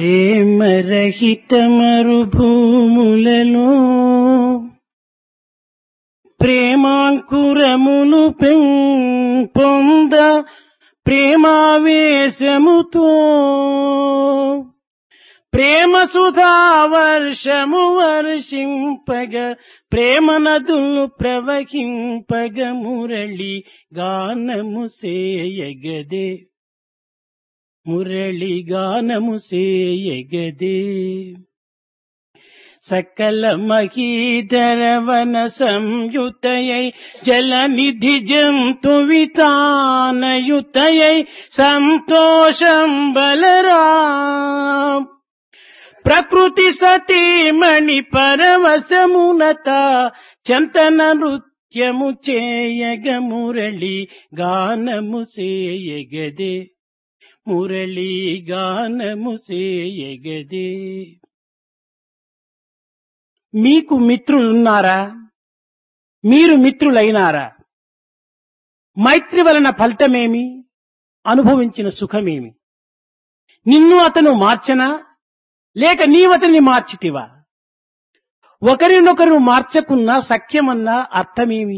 ప్రేమరహిత మరుభూములలో ప్రేమాంకురములు పెంపొంద ప్రేమావేశముతో ప్రేమ సుధా వర్షము వర్షింపగ ప్రేమ నదులు ప్రవహింపగ మురళి గానము సేయగదే మురళి గానము సేయగదే సకల మహీధరవన సంయుతయై జలనిధి జంతు వితానయుతయై సంతోషం బలరా ప్రకృతి సతీమణి పరవశమునత చంతన నృత్యము చేయగ మురళి గానము సేయగదే మురళి గానము సేయగదే. మీకు మిత్రులున్నారా? మీరు మిత్రులైనారా? మైత్రి వలన ఫలితమేమి? అనుభవించిన సుఖమేమి? నిన్ను అతను మార్చనా లేక నీవతని మార్చితివా? ఒకరినొకరు మార్చకున్నా సఖ్యమన్నా అర్థమేమి?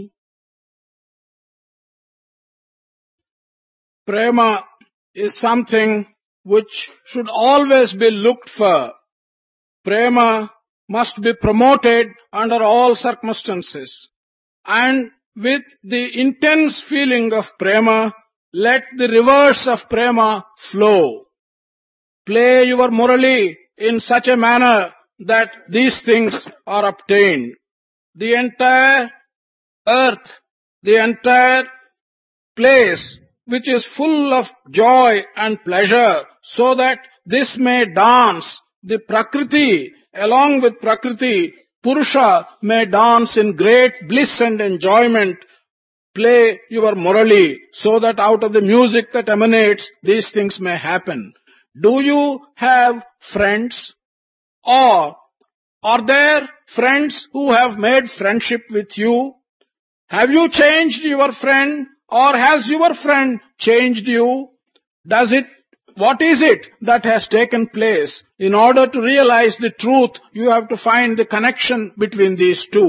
Prema is something which should always be looked for. Prema must be promoted under all circumstances. And with the intense feeling of prema, let the rivers of prema flow. Play your murali in such a manner that these things are obtained. The entire earth, the entire place which is full of joy and pleasure, so that this may dance, the Prakriti, along with Prakriti, Purusha may dance in great bliss and enjoyment. Play your murali so that out of the music that emanates, these things may happen. Do you have friends? Or are there friends who have made friendship with you? Have you changed your friend? Or has your friend changed you? What is it that has taken place? In order to realize the truth, you have to find the connection between these two.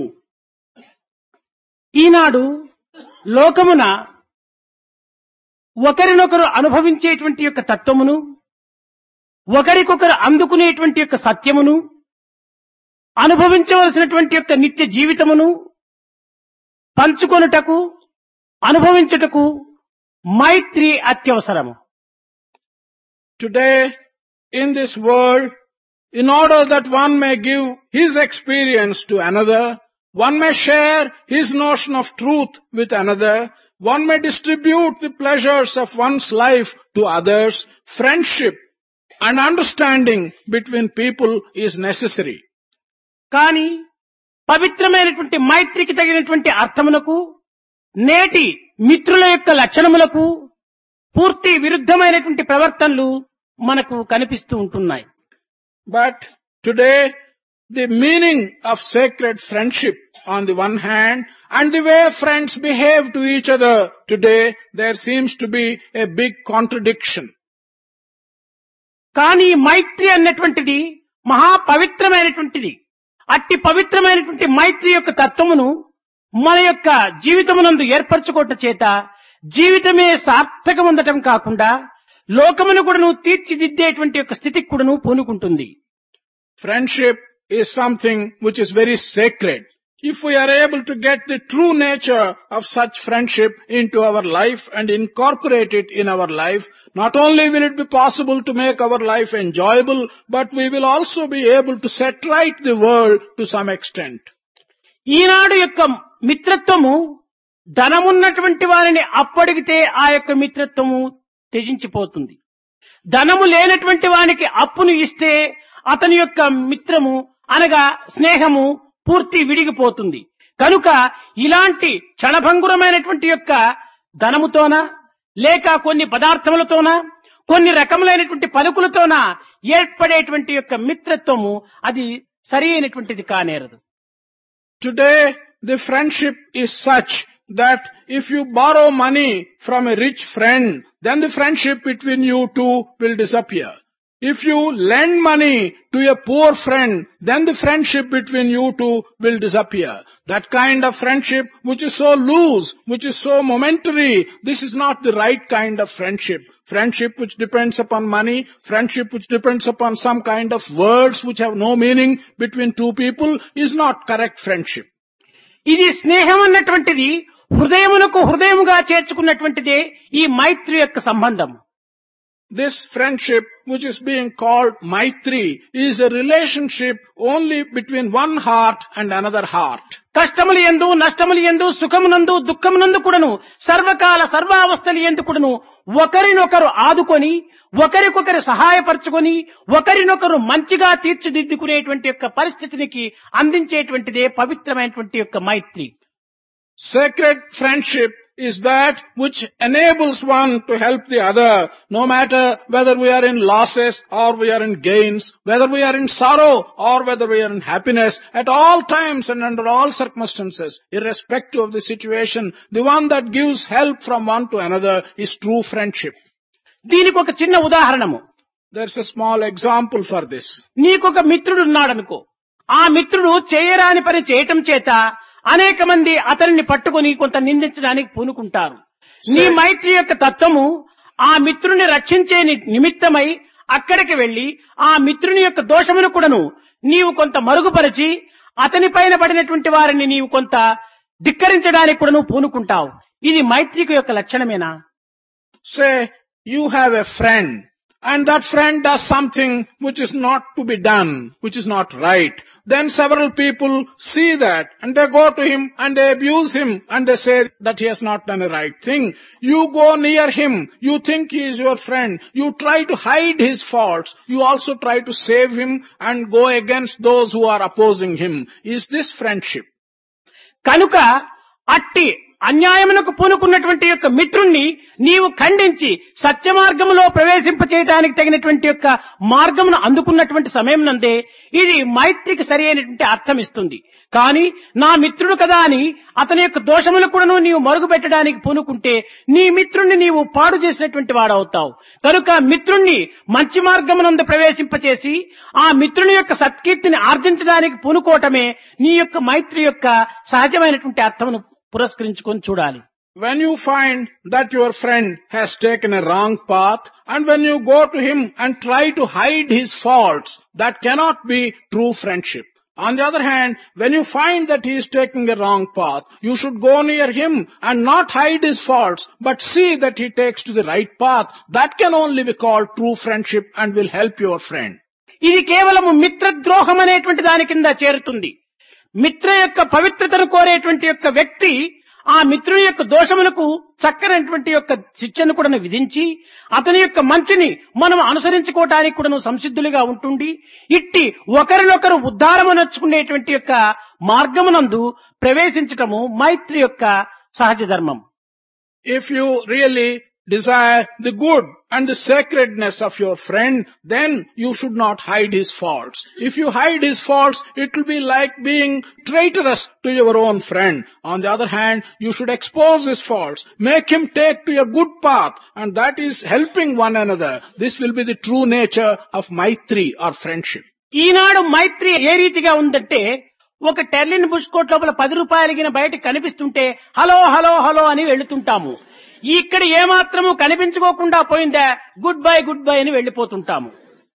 ఈనాడు లోకమున ఒకరినొకరు అనుభవించేటువంటి యొక్క తత్వమును, ఒకరికొకరు అందుకునేటువంటి యొక్క సత్యమును, అనుభవించవలసినటువంటి యొక్క నిత్య జీవితమును పంచుకొనుటకు, అనుభవించుటకు మైత్రి అత్యవసరము. Today, in this world, in order that one may give his experience to another, one may share his notion of truth with another, one may distribute the pleasures of one's life to others, friendship and understanding between people is necessary. కానీ పవిత్రమైనటువంటి మైత్రికి తగినటువంటి అర్థమునకు నేటి మిత్రుల యొక్క లక్షణములకు పూర్తి విరుద్ధమైనటువంటి ప్రవర్తనలు మనకు కనిపిస్తూ ఉంటున్నాయి. But today, the meaning of sacred friendship on the one hand and the way friends behave to each other today, there seems to be a big contradiction. కానీ మైత్రి అన్నటువంటిది మహా పవిత్రమైనటువంటిది. అట్టి పవిత్రమైనటువంటి మైత్రి యొక్క తత్వమును మన యొక్క జీవితమునందు ఏర్పరచుకోవటం చేత జీవితమే సార్థకముందటం కాకుండా లోకమును కూడాను తీర్చిదిద్దేటువంటి యొక్క స్థితికి కూడాను పూనుకుంటుంది. Friendship is something which is very sacred. If we are able to get the true nature of such friendship into our life and incorporate it in our life, not only will it be possible to make our life enjoyable, but we will also be able to set right the world to some extent. ఈనాడు యొక్క మిత్రత్వము ధనమున్నటువంటి వారిని అప్పడిగితే ఆ యొక్క మిత్రత్వము త్యజించిపోతుంది. ధనము లేనటువంటి వానికి అప్పును ఇస్తే అతని యొక్క మిత్రము అనగా స్నేహము పూర్తి విడిగిపోతుంది. కనుక ఇలాంటి క్షణభంగురమైనటువంటి యొక్క ధనముతోన లేక కొన్ని పదార్థములతోన కొన్ని రకములైనటువంటి పలుకులతోన ఏర్పడేటువంటి యొక్క మిత్రత్వము అది సరి అయినటువంటిది కానేరదు. Today, the friendship is such that if you borrow money from a rich friend, then the friendship between you two will disappear. If you lend money to a poor friend, then the friendship between you two will disappear. That kind of friendship which is so loose, which is so momentary, this is not the right kind of friendship. Friendship which depends upon money, friendship which depends upon some kind of words which have no meaning between two people is not correct friendship. ఇది స్నేహం అన్నటువంటిది హృదయమునకు హృదయముగా చేర్చుకున్నటువంటిదే ఈ మైత్రి యొక్క సంబంధం. This friendship which is being called Maitri is a relationship only between one heart and another heart. కష్టములు యందు నష్టములు యందు సుఖమునందు దుఃఖమునందు కూడాను సర్వకాల సర్వావస్థలు యందు కూడాను ఒకరినొకరు ఆదుకొని ఒకరికొకరు సహాయపరచుకొని ఒకరినొకరు మంచిగా తీర్చిదిద్దుకునేటువంటి యొక్క పరిస్థితికి అందించేటువంటిదే పవిత్రమైనటువంటి యొక్క మైత్రి. Sacred friendship is that which enables one to help the other, no matter whether we are in losses or we are in gains, whether we are in sorrow or whether we are in happiness, at all times and under all circumstances, irrespective of the situation, the one that gives help from one to another is true friendship. దీనికి ఒక చిన్న ఉదాహరణము. There's a small example for this. నీకొక మిత్రుడు ఉన్నాడనుకో, ఆ మిత్రుడు చేయరాని పని చేయటం చేత అనేక మంది అతనిని పట్టుకొని కొంత నిందించడానికి పూనుకుంటారు. నీ మైత్రి యొక్క తత్వము ఆ మిత్రుని రక్షించే నిమిత్తమై అక్కడికి వెళ్లి ఆ మిత్రుని యొక్క దోషమును కూడాను నీవు కొంత మరుగుపరిచి అతని పైన పడినటువంటి వారిని నీవు కొంత ధిక్కరించడానికి కూడాను పూనుకుంటావు. ఇది మైత్రికి యొక్క లక్షణమేనా? Say you have a friend and that friend does something which is not to be done, which is not right. Then several people see that and they go to him and they abuse him and they say that he has not done a right thing. You go near him, you think he is your friend, you try to hide his faults, you also try to save him and go against those who are opposing him. Is this friendship? కనుక అట్టి అన్యాయమునకు పూనుకున్నటువంటి యొక్క మిత్రుణ్ణి నీవు ఖండించి సత్య మార్గములో ప్రవేశింపచేయడానికి తగినటువంటి యొక్క మార్గమును అందుకున్నటువంటి సమయం నందే ఇది మైత్రికి సరి అయినటువంటి అర్థం ఇస్తుంది. కానీ నా మిత్రుడు కదా అని అతని యొక్క దోషములు కూడాను నీవు మరుగు పెట్టడానికి పూనుకుంటే నీ మిత్రుణ్ణి నీవు పాడు చేసినటువంటి వాడవుతావు. కనుక మిత్రుణ్ణి మంచి మార్గమునందు ప్రవేశింపచేసి ఆ మిత్రుని యొక్క సత్కీర్తిని ఆర్జించడానికి పూనుకోవటమే నీ యొక్క మైత్రి యొక్క సహజమైనటువంటి అర్థమును పురస్కరించుకొని చూడాలి. When you find that your friend has taken a wrong path and when you go to him and try to hide his faults, that cannot be true friendship. On the other hand, when you find that he is taking a wrong path, you should go near him and not hide his faults, but see that he takes to the right path. That can only be called true friendship and will help your friend. ఇది కేవలము మిత్రద్రోహం అనేటువంటి దాని కింద చేరుతుంది. మిత్ర యొక్క పవిత్రతను కోరేటువంటి యొక్క వ్యక్తి ఆ మిత్రుని యొక్క దోషములకు చక్కనటువంటి యొక్క శిక్షను కూడా విధించి అతని యొక్క మంచిని మనం అనుసరించుకోవడానికి కూడా సంసిద్ధులుగా ఉంటుండి ఇట్టి ఒకరినొకరు ఉద్ధారమునర్చుకునేటువంటి యొక్క మార్గమునందు ప్రవేశించటము మైత్రి యొక్క సహజ ధర్మం. If you really desire the good and the sacredness of your friend, then you should not hide his faults. If you hide his faults, it will be like being traitorous to your own friend. On the other hand, you should expose his faults, make him take to a good path, and that is helping one another. This will be the true nature of Maitri or friendship. ఈనాడు మైత్రి ఏ రీతిగా ఉందంటే ఒక టెర్లిన్ bush coat లోపల 10 రూపాయలగిన బయట కనిపిస్తుంటే hello hello hello అని వెళ్తుంటాము. ఇక్కడ ఏమాత్రము కనిపించుకోకుండా పోయిందా good bye అని వెళ్లిపోతుంటాము.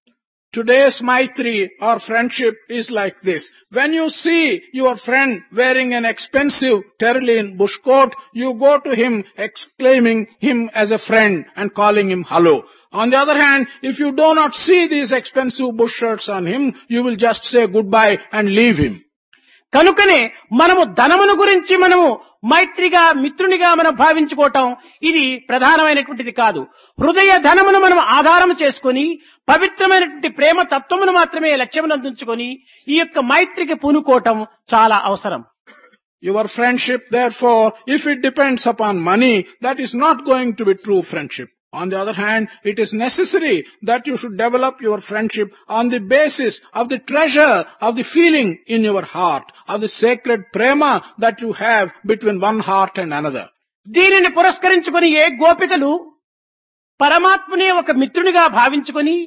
Today's Maitri or friendship is like this. When you see your friend wearing an expensive terrain bush coat, you go to him exclaiming him as a friend and calling him hello. On the other hand, if you do not see these expensive bush shirts on him, you will just say goodbye and leave him. కనుకనే మనము ధనమును గురించి మనము మైత్రిగా మిత్రునిగా మనం భావించుకోవటం ఇది ప్రధానమైనటువంటిది కాదు. హృదయ ధనమును మనం ఆధారం చేసుకొని పవిత్రమైనటువంటి ప్రేమ తత్వమును మాత్రమే లక్ష్యమునందుంచుకొని ఈ యొక్క మైత్రికి పూనుకోవటం చాలా అవసరం. Your friendship, therefore, if it depends upon money, that is not going to be true friendship. On the other hand, it is necessary that you should develop your friendship on the basis of the treasure of the feeling in your heart, of the sacred prema that you have between one heart and another. దీనిని పురస్కరించుకొని ఏ గోపికలు పరమాత్మనే ఒక మిత్రునిగా భావించుకొని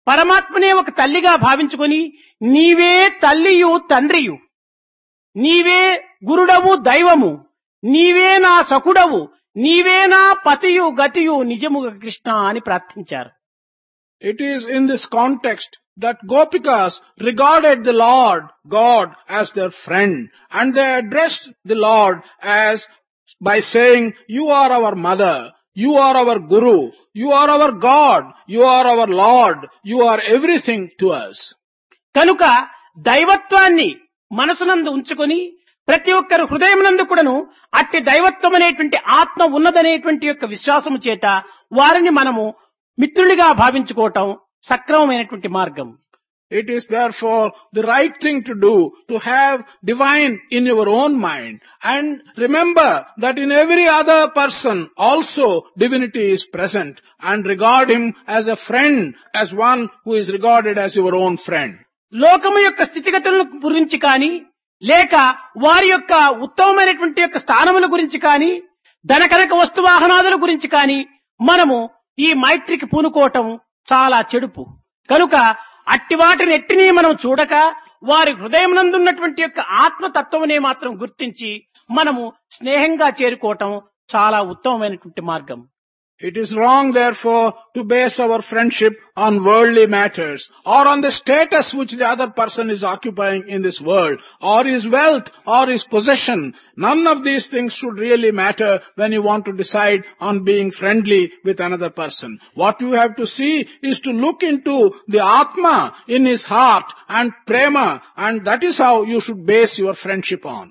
పరమాత్మనే ఒక తల్లిగా భావించుకొని నీవే తల్లియు తండ్రియు, నీవే గురుడవు దైవము, నీవే నా సఖుడవు, నీవే నా పతియు గతియు నిజముగా కృష్ణ అని ప్రార్థించారు. It is in this context that Gopikas regarded the Lord God as their friend, and they addressed the Lord as by saying, "You are our mother, you are our Guru, you are our God, you are our Lord, you are everything to us." కనుక దైవత్వాన్ని మనసునందు ఉంచుకొని ప్రతి ఒక్కరు హృదయమునందు కూడాను అట్టి దైవత్వం అనేటువంటి ఆత్మ ఉన్నదనేటువంటి యొక్క విశ్వాసము చేత వారిని మనము మిత్రులుగా భావించుకోవటం సక్రమమైనటువంటి మార్గం. It is therefore the right thing to do to have divine in your own mind, and remember that in every other person also divinity is present, and regard him as a friend, as one who is regarded as your own friend. లోకము యొక్క స్థితిగతుల గురించి కానీ లేక వారి యొక్క ఉత్తమమైనటువంటి యొక్క స్థానముల గురించి కానీ ధనకనక వస్తువాహనాదుల గురించి కానీ మనము ఈ మైత్రికి పూనుకోవటం చాలా చెడుపు. కనుక అట్టి వాటిని ఎట్టిని మనం చూడక వారి హృదయం నందున్నటువంటి యొక్క ఆత్మతత్వమునే మాత్రం గుర్తించి మనము స్నేహంగా చేరుకోవటం చాలా ఉత్తమమైనటువంటి మార్గం. It is wrong, therefore, to base our friendship on worldly matters, or on the status which the other person is occupying in this world, or his wealth, or his possession. None of these things should really matter when you want to decide on being friendly with another person. What you have to see is to look into the Atma in his heart and prema, and that is how you should base your friendship on.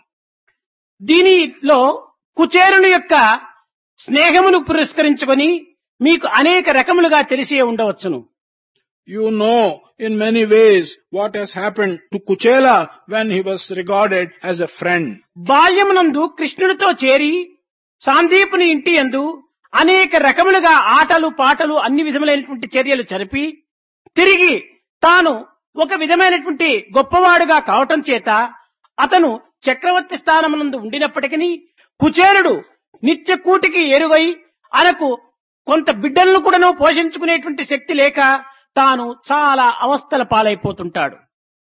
దీనిలో కుచేరుని యొక్క స్నేహమును పురస్కరించుకొని మీకు అనేక రకములుగా తెలిసే ఉండవచ్చును. You know in many ways what has happened to Kuchela when he was regarded as a friend. బాల్యమునందు కృష్ణుడితో చేరి సాందీపుని ఇంటి యందు అనేక రకములుగా ఆటలు పాటలు అన్ని విధములైనటువంటి చర్యలు జరిపి తిరిగి తాను ఒక విధమైనటువంటి గొప్పవాడుగా కావటం చేత అతను చక్రవర్తి స్థానమునందు ఉండినప్పటికీ కుచేరుడు నిత్య కూటికి ఎరుగై అనకు కొంత బిడ్డలను కూడాను పోషించుకునేటువంటి శక్తి లేక తాను చాలా అవస్థల పాలైపోతుంటాడు.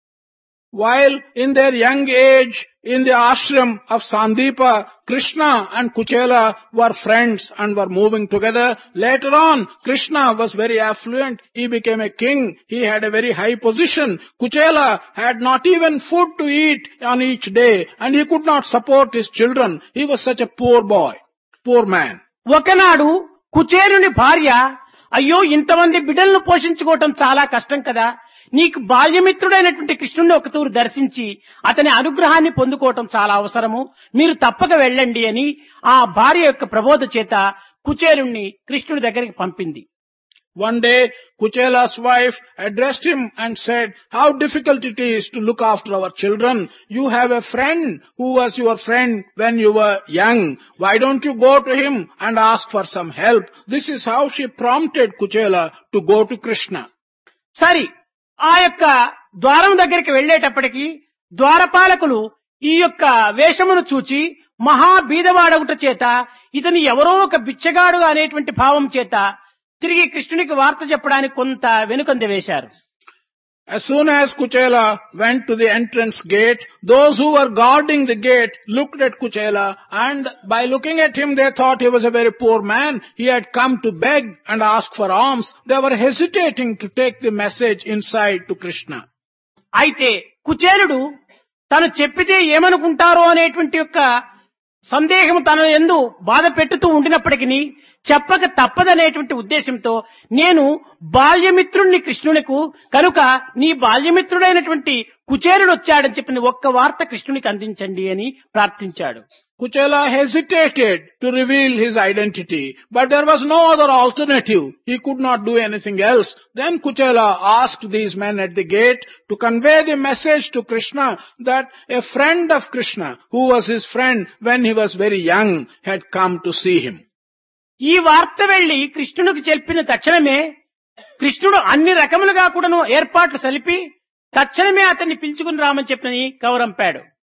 While in their young age in the ashram of Sandeepa, Krishna and Kuchela were friends and were moving together. Later on, Krishna was very affluent. He became a king. He had a very high position. Kuchela had not even food to eat on each day, and he could not support his children. He was such a poor boy, poor man. ఒకనాడు కుచేరుని భార్య, అయ్యో ఇంతమంది బిడ్డలను పోషించుకోవటం చాలా కష్టం కదా, నీకు బాల్యమిత్రుడైనటువంటి కృష్ణుడిని ఒక తూరు దర్శించి అతని అనుగ్రహాన్ని పొందుకోవటం చాలా అవసరము, మీరు తప్పక వెళ్ళండి అని ఆ భార్య యొక్క ప్రబోధ చేత కుచేరుణ్ణి కృష్ణుడి దగ్గరికి పంపింది. One day, Kuchela's wife addressed him and said, "How difficult it is to look after our children. You have a friend who was your friend when you were young. Why don't you go to him and ask for some help?" This is how she prompted Kuchela to go to Krishna. సరి ఆ యొక్క ద్వారం దగ్గరికి వెళ్లేటప్పటికి ద్వారపాలకులు ఈ యొక్క వేషమును చూచి మహా బీదవాడగుట చేత ఇతని ఎవరో ఒక బిచ్చగాడు అనేటువంటి భావం చేత తిరిగి కృష్ణునికి వార్త చెప్పడానికి కొంత వెనుకంద వేశారు. As soon as Kuchela went to the entrance gate, those who were guarding the gate looked at Kuchela, and by looking at him they thought he was a very poor man. He had come to beg and ask for alms. They were hesitating to take the message inside to Krishna. అయితే కుచేరుడు తను చెప్పితే ఏమనుకుంటారో అనేటువంటి యొక్క సందేహం తన యందు బాధ పెట్టుతూ ఉండినప్పటికీ చెప్పక తప్పదనేటువంటి ఉద్దేశంతో నేను బాల్యమిత్రుణ్ణి కృష్ణునికు, కనుక నీ బాల్యమిత్రుడైనటువంటి కుచేరుడు వచ్చాడని చెప్పిన ఒక్క వార్త కృష్ణునికి అందించండి అని ప్రార్థించాడు. Kuchela hesitated to reveal his identity, but there was no other alternative. He could not do anything else. Then Kuchela asked these men at the gate to convey the message to Krishna that a friend of Krishna, who was his friend when he was very young, had come to see him. ఈ వార్త వెళ్లి కృష్ణునికి చెప్పిన తక్షణమే కృష్ణుడు అన్ని రకములుగా కూడాను ఏర్పాట్లు సలిపి తక్షణమే అతన్ని పిలుచుకుని రామని చెప్పని కౌరంపాడు.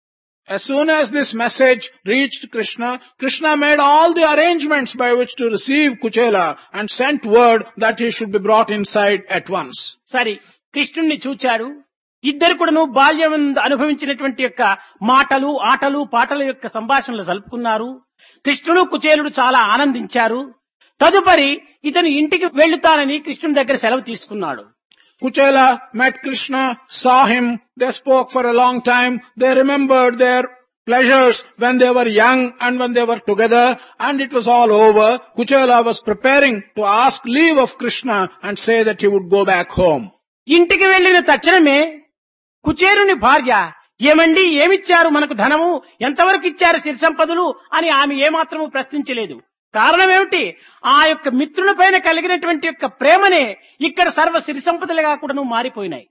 As soon as this message reached Krishna, Krishna made all the arrangements by which to receive Kuchela and sent word that he should be brought inside at once. సరే, కృష్ణుణ్ణి చూచారు. ఇద్దరు కూడాను బాల్యం అనుభవించినటువంటి యొక్క మాటలు, ఆటలు, పాటల యొక్క సంభాషణలు జరుపుకున్నారు. కృష్ణుడు కుచేలుడు చాలా ఆనందించారు. తదుపరి ఇతను ఇంటికి వెళ్తానని కృష్ణుని దగ్గర సెలవు తీసుకున్నాడు. Kuchela met Krishna, saw him, they spoke for a long time, they remembered their pleasures when they were young and when they were together, and it was all over. Kuchela was preparing to ask leave of Krishna and say that he would go back home. ఇంటికి వెళ్లిన తక్షణమే కుచేలుని భార్య, ఏమండి ఏమిచ్చారు మనకు ధనము, ఎంతవరకు ఇచ్చారు సిరి సంపదలు అని ఆమె ఏమాత్రము ప్రశ్నించలేదు. కారణం ఏమిటి? ఆ యొక్క మిత్రుల పైన కలిగినటువంటి యొక్క ప్రేమనే ఇక్కడ సర్వ సిరి సంపదలుగా కూడా మారిపోయినాయి.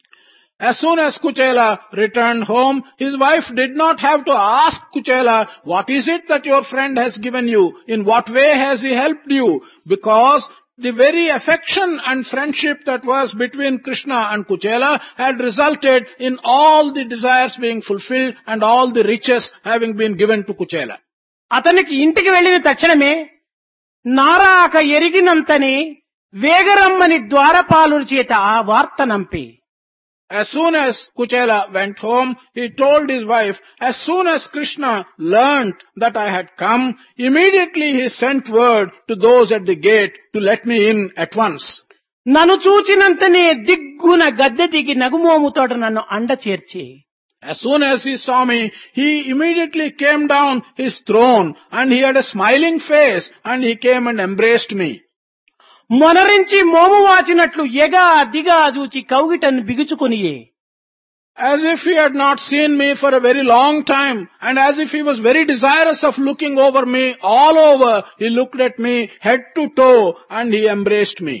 As soon as Kuchela returned home, his wife did not have to ask Kuchela, what is it that your friend has given you? In what way has he helped you? Because the very affection and friendship that was between Krishna and Kuchela had resulted in all the desires being fulfilled and all the riches having been given to Kuchela. అతనికి ఇంటికి వెళ్లిన తక్షణమే నారాక ఎరిగినంతని వేగరమ్మని ద్వారపాలుల చేత ఆ వార్త నంపి, As soon as Kuchela went home, he told his wife, as soon as Krishna learnt that I had come, immediately he sent word to those at the gate to let me in at once. నన్ను చూచినంతనే దిగ్గున గద్దె దిగి నగుమోముతోట నన్ను అండ చేర్చి, As soon as he saw me, he immediately came down his throne and he had a smiling face and he came and embraced me. మొనరించి మోము వాచినట్లు ఎగా దిగా చూచి కౌగిటను బిగుచుకొనియే, As if he had not seen me for a very long time and as if he was very desirous of looking over me all over, he looked at me head to toe and he embraced me.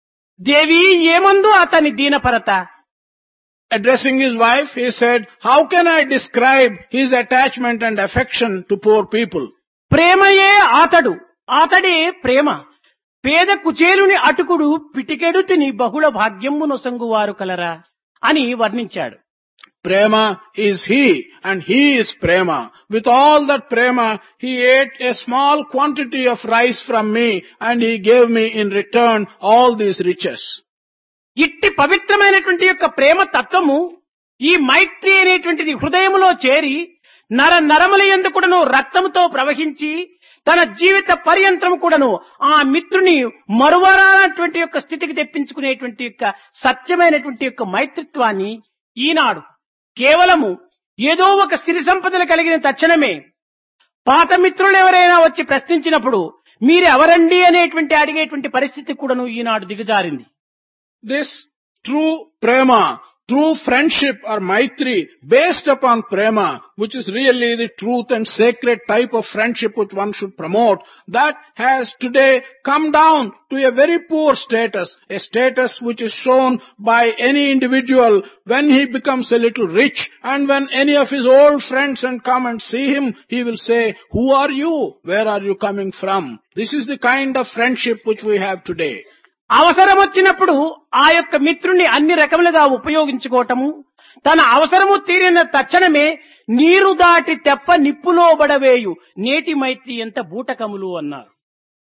దేవి ఏమందు అతని దీనపరత, Addressing his wife, he said, how can I describe his attachment and affection to poor people? ప్రేమయే ఆతడు, ఆతడే ప్రేమ. పేద కుచేలుని అటుకుడు పిటికెడు తిని బహుళ భాగ్యము నొసంగువారు కలరా అని వర్ణించాడు. Prema is he and he is Prema. With all that Prema, he ate a small quantity of rice from me and he gave me in return all these riches. ఇట్టి పవిత్రమైనటువంటి యొక్క ప్రేమ తత్వము ఈ మైత్రి అనేటువంటిది హృదయములో చేరి నరముల యందు కూడాను రక్తముతో ప్రవహించి తన జీవిత పర్యంతము కూడాను ఆ మిత్రుని మరువరానటువంటి యొక్క స్థితికి తెప్పించుకునేటువంటి యొక్క సత్యమైనటువంటి యొక్క మైత్రిత్వాన్ని ఈనాడు కేవలము ఏదో ఒక సిరి సంపదలు కలిగిన తక్షణమే పాత మిత్రులు ఎవరైనా వచ్చి ప్రశ్నించినప్పుడు మీరెవరండి అనేటువంటి అడిగేటువంటి పరిస్థితి కూడాను ఈనాడు దిగజారింది. This true prema, true friendship or maitri based upon prema, which is really the truth and sacred type of friendship which one should promote, that has today come down to a very poor status, a status which is shown by any individual when he becomes a little rich and when any of his old friends and come and see him, he will say, who are you? Where are you coming from? This is the kind of friendship which we have today. అవసరం వచ్చినప్పుడు ఆ యొక్క మిత్రుణ్ణి అన్ని రకములుగా ఉపయోగించుకోవటము, తన అవసరము తీరిన తక్షణమే నీరు దాటి తెప్ప నిప్పులో బడవేయు నేటి మైత్రి ఎంత బూటకములు అన్నారు.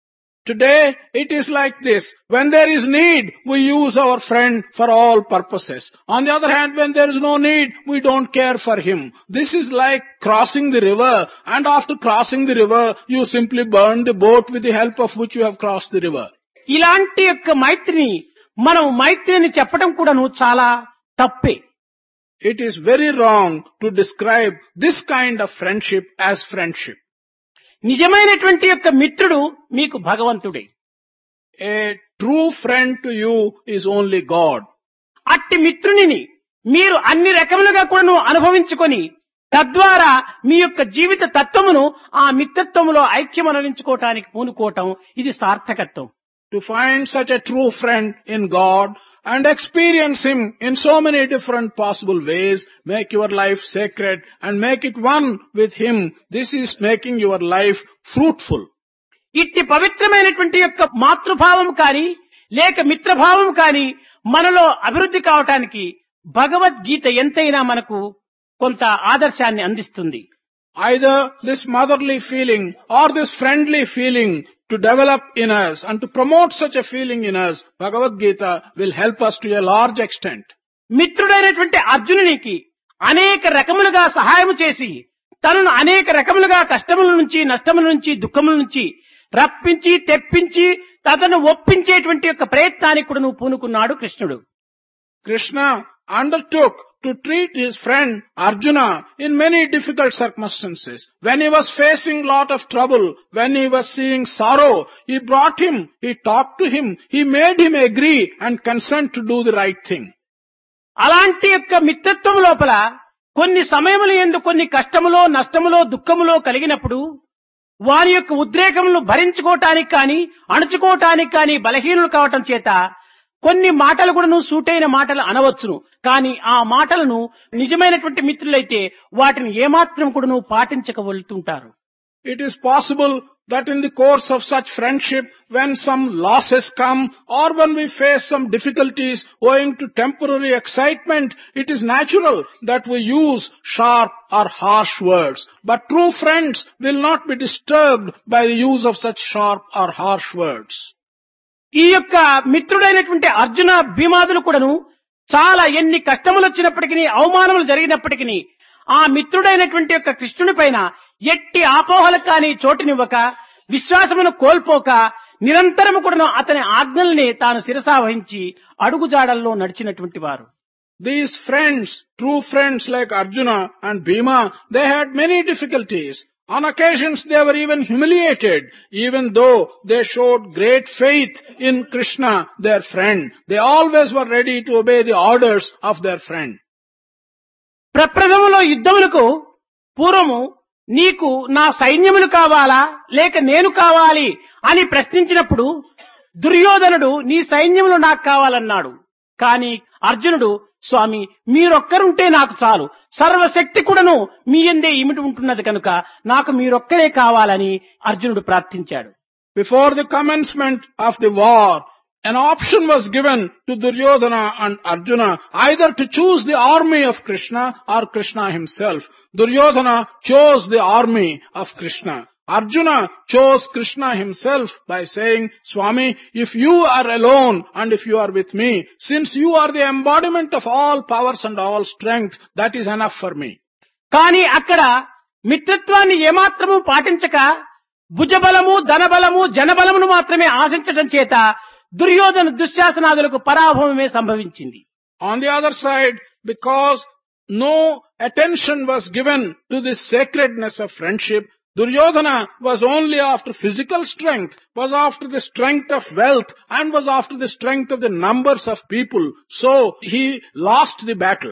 Today it is like this. When there is need, we use our friend for all purposes. On the other hand, when there is no need, we don't care for him. This is like crossing the river, and after crossing the river, you simply burn the boat with the help of which you have crossed the river. ఇలాంటి యొక్క మైత్రిని మనం మైత్రి అని చెప్పడం కూడాను చాలా తప్పే. It is very wrong to describe this kind of friendship as friendship. నిజమైనటువంటి యొక్క మిత్రుడు మీకు భగవంతుడే. A true friend to you is only God. అట్టి మిత్రునిని మీరు అన్ని రకములుగా కూడాను అనుభవించుకొని తద్వారా మీ యొక్క జీవిత తత్వమును ఆ మిత్రత్వములో ఐక్యమనరించుకోవటానికి పూనుకోవటం ఇది సార్థకత్వం. To find such a true friend in God and experience Him in so many different possible ways, make your life sacred and make it one with Him. This is making your life fruitful. ఇట్టి పవిత్రమైనటువంటి యొక్క మాతృభావం కాని లేక మిత్రభావం కాని మనలో అభివృద్ధి కావటానికి భగవద్గీత ఎంతైనా మనకు కొంత ఆదర్శాన్ని అందిస్తుంది. Either this motherly feeling or this friendly feeling to develop in us and to promote such a feeling in us, Bhagavad Gita will help us to a large extent. మిత్రుడైనటువంటి అర్జునునికి అనేక రకములుగా సహాయం చేసి తనను అనేక రకములుగా కష్టముల నుంచి, నష్టముల నుంచి, దుఃఖముల నుంచి రప్పించి తెప్పించి తనను ఒప్పించేటువంటి యొక్క ప్రయత్నానికి కూడా నువ్వు పూనుకున్నాడు కృష్ణుడు. Krishna undertook to treat his friend Arjuna in many difficult circumstances. When he was facing lot of trouble, when he was seeing sorrow, he brought him, he talked to him, he made him agree and consent to do the right thing. అలాంటి యొక్క మిత్రత్వం లోపల కొన్ని సమయములు యందు కొన్ని కష్టములో, నష్టములో, దుఃఖములో కలిగినప్పుడు వారి యొక్క ఉద్రేకములను భరించుకోవటానికి కానీ అణుచుకోవటానికి కానీ బలహీనులు కావటం చేత కొన్ని మాటలు కూడా నువ్వు సూటైన మాటలు అనవచ్చును. కానీ ఆ మాటలను నిజమైనటువంటి మిత్రులైతే వాటిని ఏమాత్రం కూడా నువ్వు పాటించకవలుతుంటారు. It is possible that in the course of such friendship, when some losses come or when we face some difficulties owing to temporary excitement, it is natural that we use sharp or harsh words. But true friends will not be disturbed by the use of such sharp or harsh words. ఈ యొక్క మిత్రుడైనటువంటి అర్జున భీమాదులు కూడాను చాలా ఎన్ని కష్టములు వచ్చినప్పటికీ, అవమానములు జరిగినప్పటికీ ఆ మిత్రుడైనటువంటి యొక్క కృష్ణుని పైన ఎట్టి ఆపోహలకు కానీ చోటునివ్వక, విశ్వాసమును కోల్పోక నిరంతరము కూడాను అతని ఆజ్ఞల్ని తాను శిరసావహించి అడుగుజాడల్లో నడిచినటువంటి వారు. These friends, true friends like Arjuna and Bhima, they had many difficulties. On occasions they were even humiliated, even though they showed great faith in Krishna, their friend. They always were ready to obey the orders of their friend. ప్రప్రథమలో యుద్ధములకు పూర్వము నీకు నా సైన్యములు కావాలా లేక నేను కావాలి అని ప్రశ్నించినప్పుడు దుర్యోధనుడు నీ సైన్యములు నాకు కావాలన్నాడు. కానీ అర్జునుడు, స్వామి మీరొక్కరుంటే నాకు చాలు, సర్వశక్తి కూడాను మీ యందే ఇమిడి ఉంటున్నది కనుక నాకు మీరొక్కరే కావాలని అర్జునుడు ప్రార్థించాడు. Before the commencement of the war, an option was given to Duryodhana and Arjuna either to choose the army of Krishna or Krishna himself. Duryodhana chose the army of Krishna. Arjuna chose Krishna himself by saying, Swami, if you are alone and if you are with me, since you are the embodiment of all powers and all strength, that is enough for me. కానీ అక్కడ మిత్రత్వాన్ని ఏమాత్రము పాటించక భుజబలము, ధనబలము, జనబలమును మాత్రమే ఆశించడం చేత దుర్యోధన దుశ్శాసనాదులకు పరాభవమే సంభవించింది. On the other side, because no attention was given to this sacredness of friendship, Duryodhana was only after physical strength, was after the strength of wealth, and was after the strength of the numbers of people. So he lost the battle.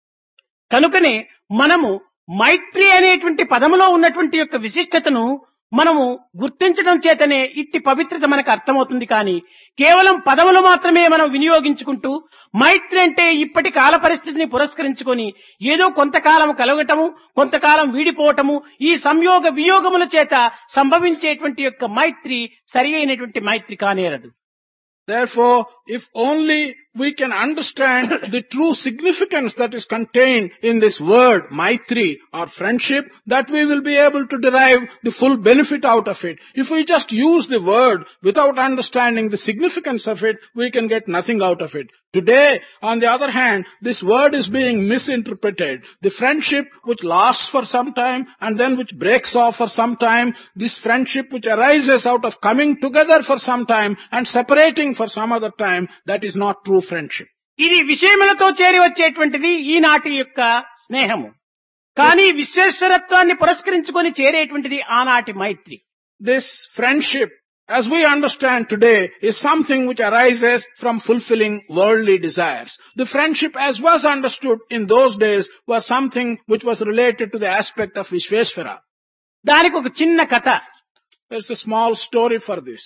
కనుకనే మనము మైత్రి అనేటువంటి పదములో ఉన్నటువంటి యొక్క విశిష్టతను మనము గుర్తించడం చేతనే ఇట్టి పవిత్రత మనకు అర్థమవుతుంది. కానీ కేవలం పదములు మాత్రమే మనం వినియోగించుకుంటూ మైత్రి అంటే ఇప్పటి కాల పరిస్థితిని పురస్కరించుకొని ఏదో కొంతకాలం కలగటము, కొంతకాలం వీడిపోవటము, ఈ సంయోగ వియోగముల చేత సంభవించేటువంటి యొక్క మైత్రి సరి అయినటువంటి మైత్రి కానేరదు. Therefore, if only we can understand the true significance that is contained in this word, Maitri or friendship, that we will be able to derive the full benefit out of it. If we just use the word without understanding the significance of it, we can get nothing out of it. Today, on the other hand, this word is being misinterpreted. The friendship which lasts for some time and then which breaks off for some time, this friendship which arises out of coming together for some time and separating for some other time, that is not true friendship. ఇది విషయములతో చేరి వచ్చేటువంటిది ఈనాటి యొక్క స్నేహము. కానీ విశ్వేశ్వరత్వాన్ని పురస్కరించుకొని చేరేటువంటిది ఆనాటి మైత్రి. This friendship, as we understand today, is something which arises from fulfilling worldly desires. The friendship as was understood in those days was something which was related to the aspect of Vishveshvara. దానికి ఒక చిన్న కథ. There's a small story for this.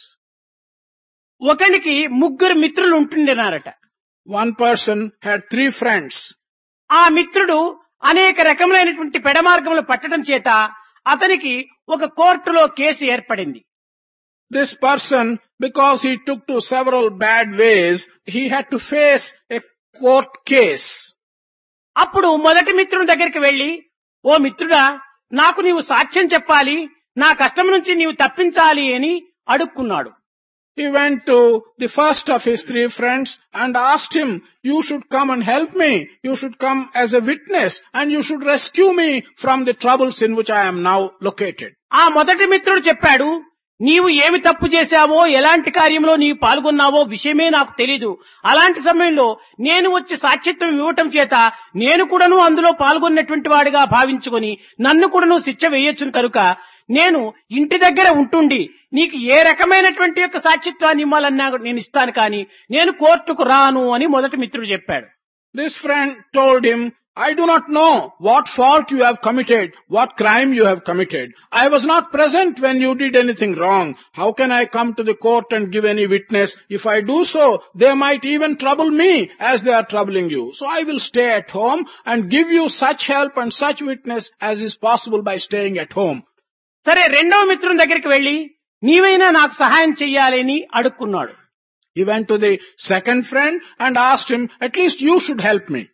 ఒకనికి ముగ్గురు మిత్రులు ఉంటుండేనారట. One person had 3 friends. ఆ మిత్రుడు అనేక రకములైనటువంటి పెడమార్గములు పట్టడం చేత అతనికి ఒక కోర్టులో కేసు ఏర్పడింది. This person, because he took to several bad ways, he had to face a court case. అప్పుడు మొదటి మిత్రుని దగ్గరికి వెళ్లి, ఓ మిత్రుడా, నాకు నీవు సాక్ష్యం చెప్పాలి, నా కష్టం నుంచి నీవు తప్పించాలి అని అడుక్కున్నాడు. He went to the first of his three friends and asked him, you should come and help me. You should come as a witness and you should rescue me from the troubles in which I am now located. ఆ మొదటి మిత్రుడు చెప్పాడు, నీవు ఏమి తప్పు చేశావో, ఎలాంటి కార్యంలో నీవు పాల్గొన్నావో విషయమే నాకు తెలీదు. అలాంటి సమయంలో నేను వచ్చి సాక్ష్యత్వం ఇవ్వటం చేత నేను కూడాను అందులో పాల్గొన్నటువంటి వాడిగా భావించుకొని నన్ను కూడాను శిక్ష వేయొచ్చును కనుక నేను ఇంటి దగ్గర ఉంటుండి నీకు ఏ రకమైనటువంటి యొక్క సాక్ష్యత్వాన్ని ఇవ్వాలన్నా నేను ఇస్తాను, కానీ నేను కోర్టుకు రాను అని మొదటి మిత్రుడు చెప్పాడు. This friend told him, I do not know what fault you have committed, what crime you have committed. I was not present when you did anything wrong. How can I come to the court and give any witness? If I do so, they might even trouble me as they are troubling you. So I will stay at home and give you such help and such witness as is possible by staying at home. సరే, రెండవ మిత్రుని దగ్గరికి వెళ్లి నీవైనా నాకు సహాయం చెయ్యాలని అడుక్కున్నాడు. He went to the second friend and asked him, at least you should help me.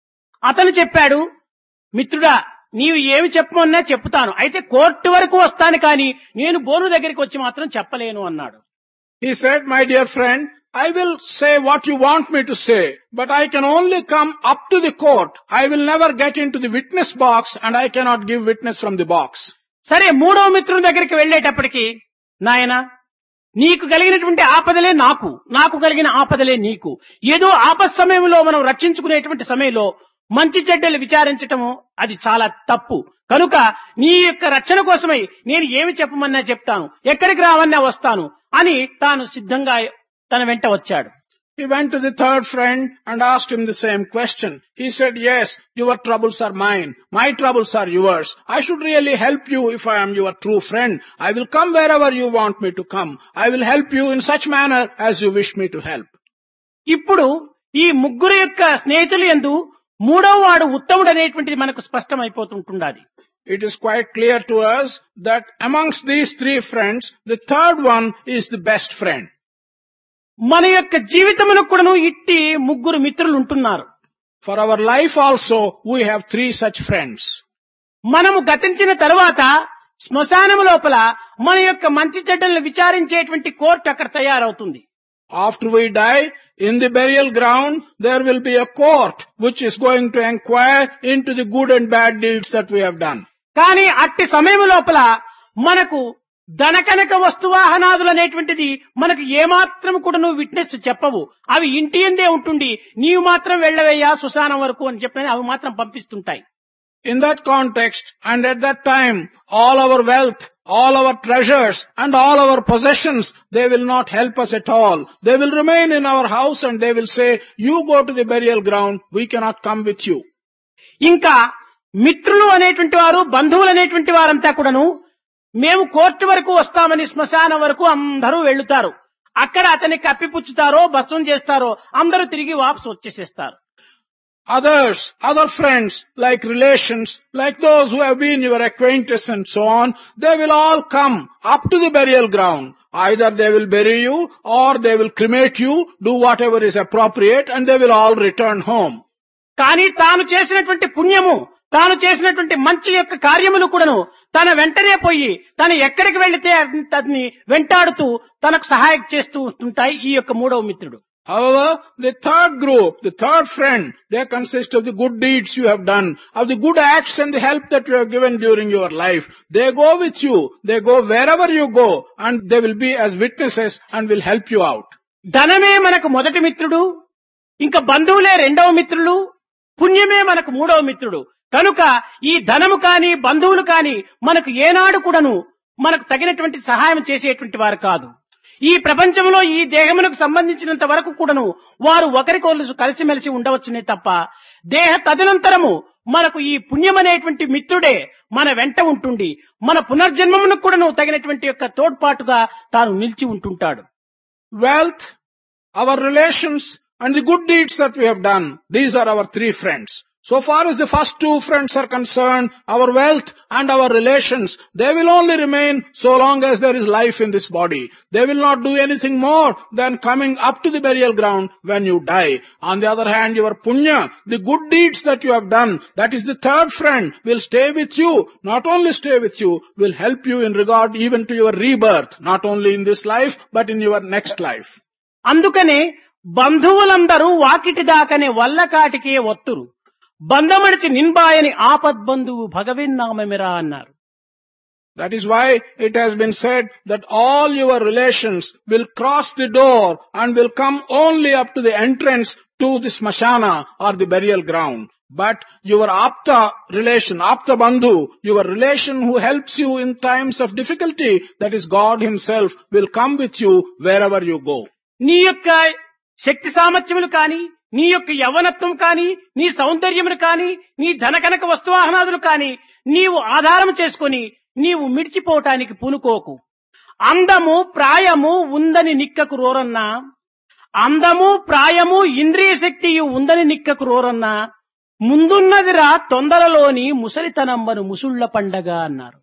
అతను చెప్పాడు, మిత్రుడా, నీవు ఏమి చెప్పమన్నా చెప్తాను, అయితే కోర్టు వరకు వస్తాను, కానీ నేను బోను దగ్గరికి వచ్చి మాత్రం చెప్పలేను అన్నాడు. He said, my dear friend, I will say what you want me to say, but I can only come up to the court. I will never get into the witness box and I cannot give witness from the box. సరే, మూడవ మిత్రుని దగ్గరికి వెళ్లేటప్పటికి, నాయనా, నీకు కలిగినటువంటి ఆపదలే నాకు, నాకు కలిగిన ఆపదలే నీకు. ఏదో ఆపద సమయంలో మనం రక్షించుకునేటువంటి సమయంలో మంచి చెడ్డలు విచారించటము అది చాలా తప్పు. కనుక నీ యొక్క రక్షణ కోసమై నేను ఏమి చెప్పమన్నా చెప్తాను, ఎక్కడికి రావన్నా వస్తాను అని తాను సిద్ధంగా తన వెంట వచ్చాడు. He went to the third friend and asked him the same question. He said, yes, your troubles are mine. My troubles are yours. I should really help you if I am your true friend. I will come wherever you want me to come. I will help you in such manner as you wish me to help. ఇప్పుడు ఈ ముగ్గురు యొక్క స్నేహితులు యందు మూడవ వాడు ఉత్తముడు అనేటువంటిది మనకు స్పష్టమైపోతుంటున్నది. It is quite clear to us that amongst these three friends, the third one is the best friend. మన యొక్క జీవితములకు కూడాను ఇట్టి ముగ్గురు మిత్రులు ఉంటున్నారు. For our life also, we have three such friends. మనము గతించిన తరువాత శ్మశానము లోపల మన యొక్క మంచి చెడ్డలను విచారించేటువంటి కోర్టు అక్కడ తయారవుతుంది. After we die, in the burial ground, there will be a court which is going to inquire into the good and bad deeds that we have done. కానీ అట్టి సమయం లోపల మనకు ధనకనక వస్తువాహనాదులు అనేటువంటిది మనకు ఏమాత్రం కూడా నువ్వు విట్నెస్ చెప్పవు. అవి ఇంటి ఎందే ఉంటుండి నీవు మాత్రం వెళ్ళవయ్యా శ్మశానం వరకు అని చెప్పని అవి మాత్రం పంపిస్తుంటాయి. In that context and at that time, all our wealth, all our treasures and all our possessions, they will not help us at all. They will remain in our house and they will say, you go to the burial ground, we cannot come with you. ఇంకా మిత్రులు అనేటువంటి వారు, బంధువులు అనేటువంటి వారంతా కూడాను మేము court వరకు వస్తామని శ్మశానం వరకు అందరూ వెళ్తారు. అక్కడ అతన్ని కప్పిపుచ్చుతారో భస్మం చేస్తారో అందరూ తిరిగి వాపసు వచ్చేసేస్తారు. Others, other friends, like relations, like those who have been your acquaintance and so on, they will all come up to the burial ground. Either they will bury you or they will cremate you, do whatever is appropriate and they will all return home. కానీ తాను చేసినటువంటి పుణ్యము, తాను చేసినటువంటి మంచి యొక్క కార్యములు కూడాను తన వెంటనే పోయి తను ఎక్కడికి వెళితే అతన్ని వెంటాడుతూ తనకు సహాయం చేస్తూ ఉంటాయి ఈ యొక్క మూడవ మిత్రుడు. However, the third group, the third friend, they consist of the good deeds you have done, of the good acts and the help that you have given during your life. They go with you, they go wherever you go and they will be as witnesses and will help you out. ధనమే మనకు మొదటి మిత్రుడు, ఇంకా బంధువులే రెండవ మిత్రులు, పుణ్యమే మనకు మూడవ మిత్రుడు. కనుక ఈ ధనము కాని బంధువులు కాని మనకు ఏనాడు కూడాను మనకు తగినటువంటి సహాయం చేసేటువంటి వారు కాదు. ఈ ప్రపంచంలో ఈ దేహమునకు సంబంధించినంత వరకు కూడాను వారు ఒకరికొకరు కలిసిమెలిసి ఉండవచ్చునే తప్ప దేహ తదనంతరము మనకు ఈ పుణ్యమనేటువంటి మిత్రుడే మన వెంట ఉంటుండి మన పునర్జన్మమునకు కూడాను తగినటువంటి యొక్క తోడ్పాటుగా తాను నిలిచి ఉంటుంటాడు. Wealth, our relations and the good deeds that we have done, these are our three friends. So far as the first two friends are concerned, our wealth and our relations, they will only remain so long as there is life in this body. They will not do anything more than coming up to the burial ground when you die. On the other hand, your punya, the good deeds that you have done, that is the third friend, will stay with you. Not only stay with you, will help you in regard even to your rebirth, not only in this life, but in your next life. అందుకనే బంధువులందరూ వాకిటి దాకనే వల్లకాటికే ఒత్తురు, బంధమడిచి నిన్బాయని ఆపద్బంధువు భగవన్నామమిరా అన్నారు. That is why it has been said that all your relations will cross the door and will come only up to the entrance to the smashana or the burial ground. But your apta relation, apta bandhu, your relation who helps you in times of difficulty, that is God himself, will come with you wherever you go. నీ యొక్క శక్తి సామర్థ్యములు కాని, నీ యొక్క యవ్వనత్వం కాని, నీ సౌందర్యములు కాని, నీ ధనకనక వస్తువాహనాదులు కాని నీవు ఆధారం చేసుకొని నీవు మిడిచిపోవటానికి పూనుకోకు. అందము ప్రాయము ఉందని నిక్కకు రోరన్నా, అందము ప్రాయము ఇంద్రియ శక్తియు ఉందని నిక్కకు రోరన్నా, ముందున్నదిరా తొందరలోని ముసలితనంబను ముసుళ్ల పండగ అన్నారు.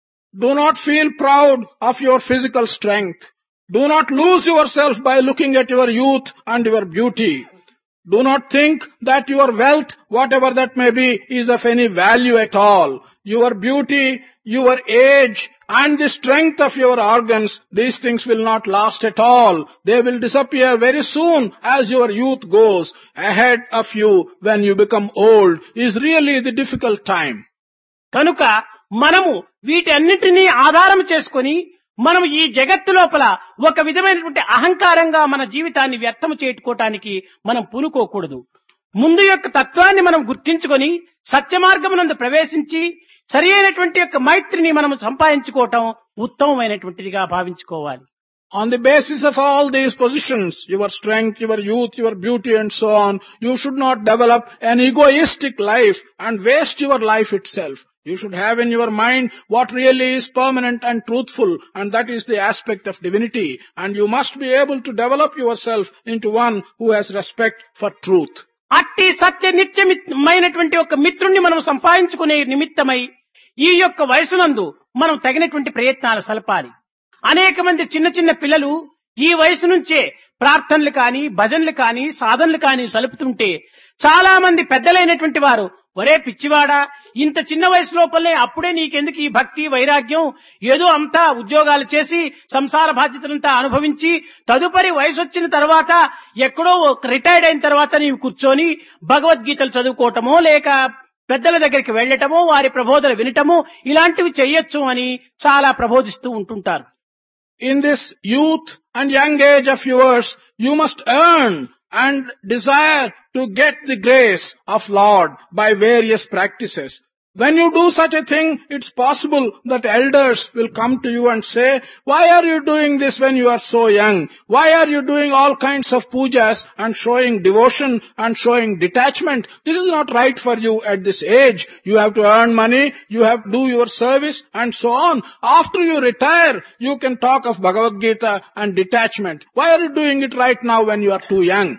Do not feel proud of your physical strength. Do not lose yourself by looking at your youth and your beauty. Do not think that your wealth, whatever that may be, is of any value at all. Your beauty, your age, and the strength of your organs, these things will not last at all. They will disappear very soon as your youth goes. Ahead of you, when you become old, is really the difficult time. కనుక మనము వీటన్నిటినీ ఆధారం చేసుకొని మనం ఈ జగత్తు లోపల ఒక విధమైనటువంటి అహంకారంగా మన జీవితాన్ని వ్యర్థము చేసుకోవటానికి మనం పూనుకోకూడదు. ముందు యొక్క తత్వాన్ని మనం గుర్తించుకొని సత్య మార్గమునందు ప్రవేశించి సరి అయినటువంటి యొక్క మైత్రిని మనం సంపాదించుకోవటం ఉత్తమమైనటువంటిదిగా భావించుకోవాలి. On the basis of all these positions, your strength, your youth, your beauty and so on, you should not develop an egoistic life and waste your life itself. You should have in your mind what really is permanent and truthful, and that is the aspect of divinity. And you must be able to develop yourself into one who has respect for truth. అట్టి సత్య నిత్యమైనటువంటి ఒక మిత్రుణ్ణి మనం సంపాదించుకునే నిమిత్తమై ఈ యొక్క వయసునందు మనం తగినటువంటి ప్రయత్నాలు సలపాలి. అనేక మంది చిన్న చిన్న పిల్లలు ఈ వయసు నుంచే ప్రార్థనలు కాని, భజనలు కాని, సాధనలు కాని సలుపుతుంటే చాలా మంది పెద్దలైనటువంటి వారు, ఒరే పిచ్చివాడా, ఇంత చిన్న వయసు లోపలే అప్పుడే నీకెందుకు ఈ భక్తి వైరాగ్యం, ఏదో అంతా ఉద్యోగాలు చేసి సంసార బాధ్యతలంతా అనుభవించి తదుపరి వయసు వచ్చిన తర్వాత ఎక్కడో రిటైర్డ్ అయిన తర్వాత నీవు కూర్చొని భగవద్గీతలు చదువుకోవటమో లేక పెద్దల దగ్గరికి వెళ్లటమో వారి ప్రబోధలు వినటమో ఇలాంటివి చెయ్యొచ్చు అని చాలా ప్రబోధిస్తూ ఉంటుంటారు. In this youth and young age of yours, you must earn and desire to get the grace of Lord by various practices. When you do such a thing, it's possible that elders will come to you and say, why are you doing this when you are so young? Why are you doing all kinds of pujas and showing devotion and showing detachment? This is not right for you at this age. You have to earn money, you have to do your service and so on. After you retire, you can talk of Bhagavad Gita and detachment. Why are you doing it right now when you are too young?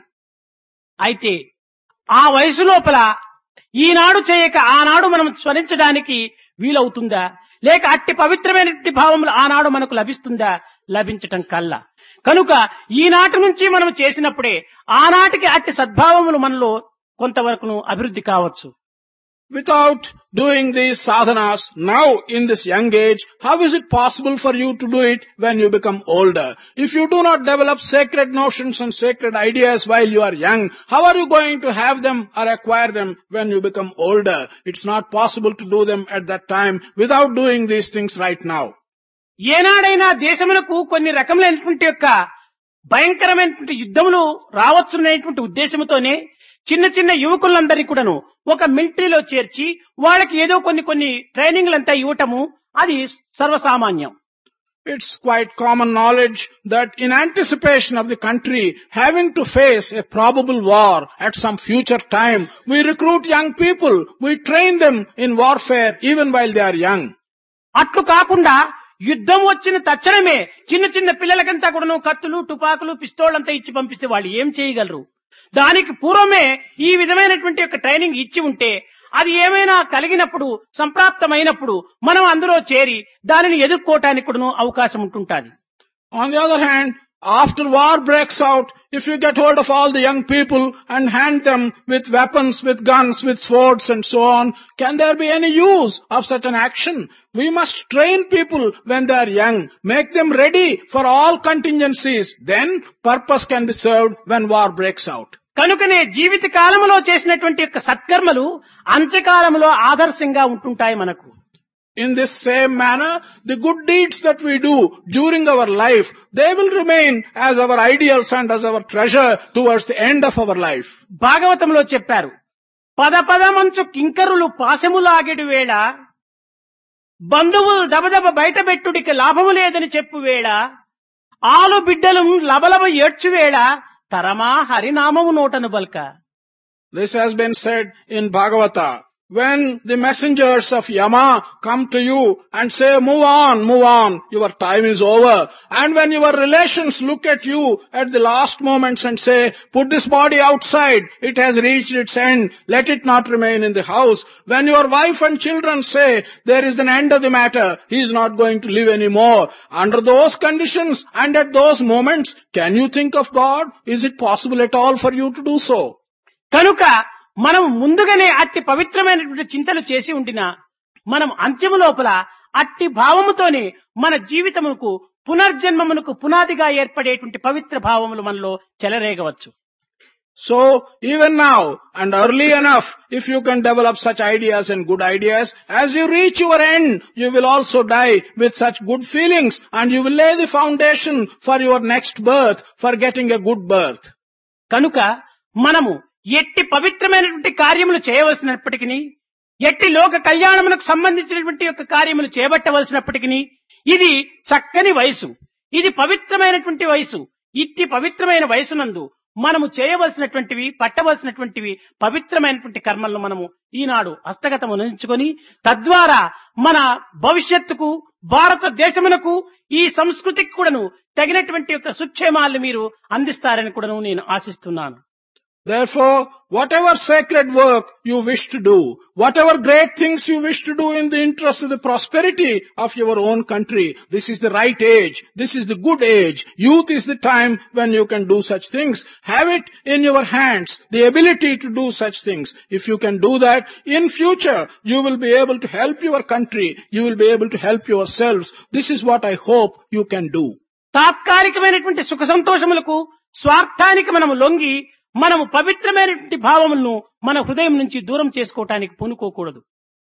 అయితే ఆ వయసు లోపల ఈనాడు చేయక ఆనాడు మనం స్మరించడానికి వీలవుతుందా, లేక అట్టి పవిత్రమైనటువంటి భావములు ఆనాడు మనకు లభిస్తుందా? లభించటం కల్లా. కనుక ఈనాటి నుంచి మనం చేసినప్పుడే ఆనాటికి అట్టి సద్భావములు మనలో కొంతవరకును అభివృద్ధి కావచ్చు. Without doing these sadhanas now in this young age, how is it possible for you to do it when you become older? If you do not develop sacred notions and sacred ideas while you are young, how are you going to have them or acquire them when you become older? It's not possible to do them at that time without doing these things right now. ఏనాడైనా దేశమునకు కొన్ని రకములైనటువంటి యొక్క భయంకరమైనటువంటి యుద్ధములు రావచ్చునేటువంటి ఉద్దేశంతోనే చిన్న చిన్న యువకులందరినీ కూడాను ఒక మిలిటరీలో చేర్చి వాళ్ళకి ఏదో కొన్ని ట్రైనింగ్లంతా ఇవ్వటము అది సర్వసామాన్యం. It's quite common knowledge that in anticipation of the country having to face a probable war at some future time, we recruit young people, we train them in warfare even while they are young. అట్లు కాకుండా యుద్ధం వచ్చిన తక్షణమే చిన్న చిన్న పిల్లలకంతా కూడాను కత్తులు, టుపాకులు, పిస్తోళ్లంతా ఇచ్చి పంపిస్తే వాళ్ళు ఏం చేయగలరు? దానికి పూర్వమే ఈ విధమైనటువంటి యొక్క ట్రైనింగ్ ఇచ్చి ఉంటే అది ఏమైనా కలిగినప్పుడు సంప్రాప్తమైనప్పుడు మనం అందులో చేరి దానిని ఎదుర్కోవటానికి కూడా అవకాశం ఉంటుంటుంది. On the other hand, after war breaks out, if you get hold of all the young people and hand them with weapons, with guns, with swords and so on, can there be any use of such an action? We must train people when they are young, make them ready for all contingencies. Then purpose can be served when war breaks out. కనుకనే జీవిత కాలంలో చేసినటువంటి యొక్క సత్కర్మలు అంత్యకాలంలో ఆదర్శంగా ఉంటుంటాయి మనకు. In this same manner, the good deeds that we do during our life, they will remain as our ideals and as our treasure towards the end of our life. భాగవతంలో చెప్పారు, పద పదమంచు కింకరులు పాశములాగెడు వేళ, బంధువులు దబదబ బయటపెట్టుడికి లాభము లేదని చెప్పు వేళ, ఆలు బిడ్డలు లబలబ ఏడ్చువేళ, తరమా హరినామము నోటను బల్క. This has been said in Bhagavata. When the messengers of Yama come to you and say, move on, your time is over. And when your relations look at you at the last moments and say, put this body outside, it has reached its end, let it not remain in the house. When your wife and children say, there is an end of the matter, he is not going to live anymore. Under those conditions and at those moments, can you think of God? Is it possible at all for you to do so? కనుక మనం ముందుగానే అట్టి పవిత్రమైనటువంటి చింతలు చేసి ఉండినా మనం అంత్యము లోపల అట్టి భావముతోనే మన జీవితమునకు పునర్జన్మమునకు పునాదిగా ఏర్పడేటువంటి పవిత్ర భావములు మనలో చెలరేగవచ్చు. So even now and early enough, if you can develop such ideas and good ideas, as you reach your end, you will also die with such good feelings and you will lay the foundation for your next birth, for getting a good birth. కనుక మనము ఎట్టి పవిత్రమైనటువంటి కార్యములు చేయవలసినప్పటికీ, ఎట్టి లోక కళ్యాణములకు సంబంధించినటువంటి యొక్క కార్యములు చేపట్టవలసినప్పటికీ, ఇది చక్కని వయసు, ఇది పవిత్రమైనటువంటి వయసు. ఇట్టి పవిత్రమైన వయసునందు మనము చేయవలసినటువంటివి, పట్టవలసినటువంటివి పవిత్రమైనటువంటి కర్మలను మనము ఈనాడు హస్తగతము నుంచుకొని, తద్వారా మన భవిష్యత్తుకు, భారతదేశమునకు, ఈ సంస్కృతికి కూడాను తగినటువంటి యొక్క సుక్షేమాలను మీరు అందిస్తారని కూడాను నేను ఆశిస్తున్నాను. Therefore, whatever sacred work you wish to do, whatever great things you wish to do in the interest of the prosperity of your own country, this is the right age. This is the good age. Youth is the time when you can do such things. Have it in your hands, the ability to do such things. If you can do that, in future, you will be able to help your country. You will be able to help yourselves. This is what I hope you can do. తాత్కాలికమైనటువంటి సుఖ సంతోషములకు, స్వార్థానికి మనము లొంగి మనము పవిత్రమైనటువంటి భావములను మన హృదయం నుంచి దూరం చేసుకోవటానికి పూనుకోకూడదు.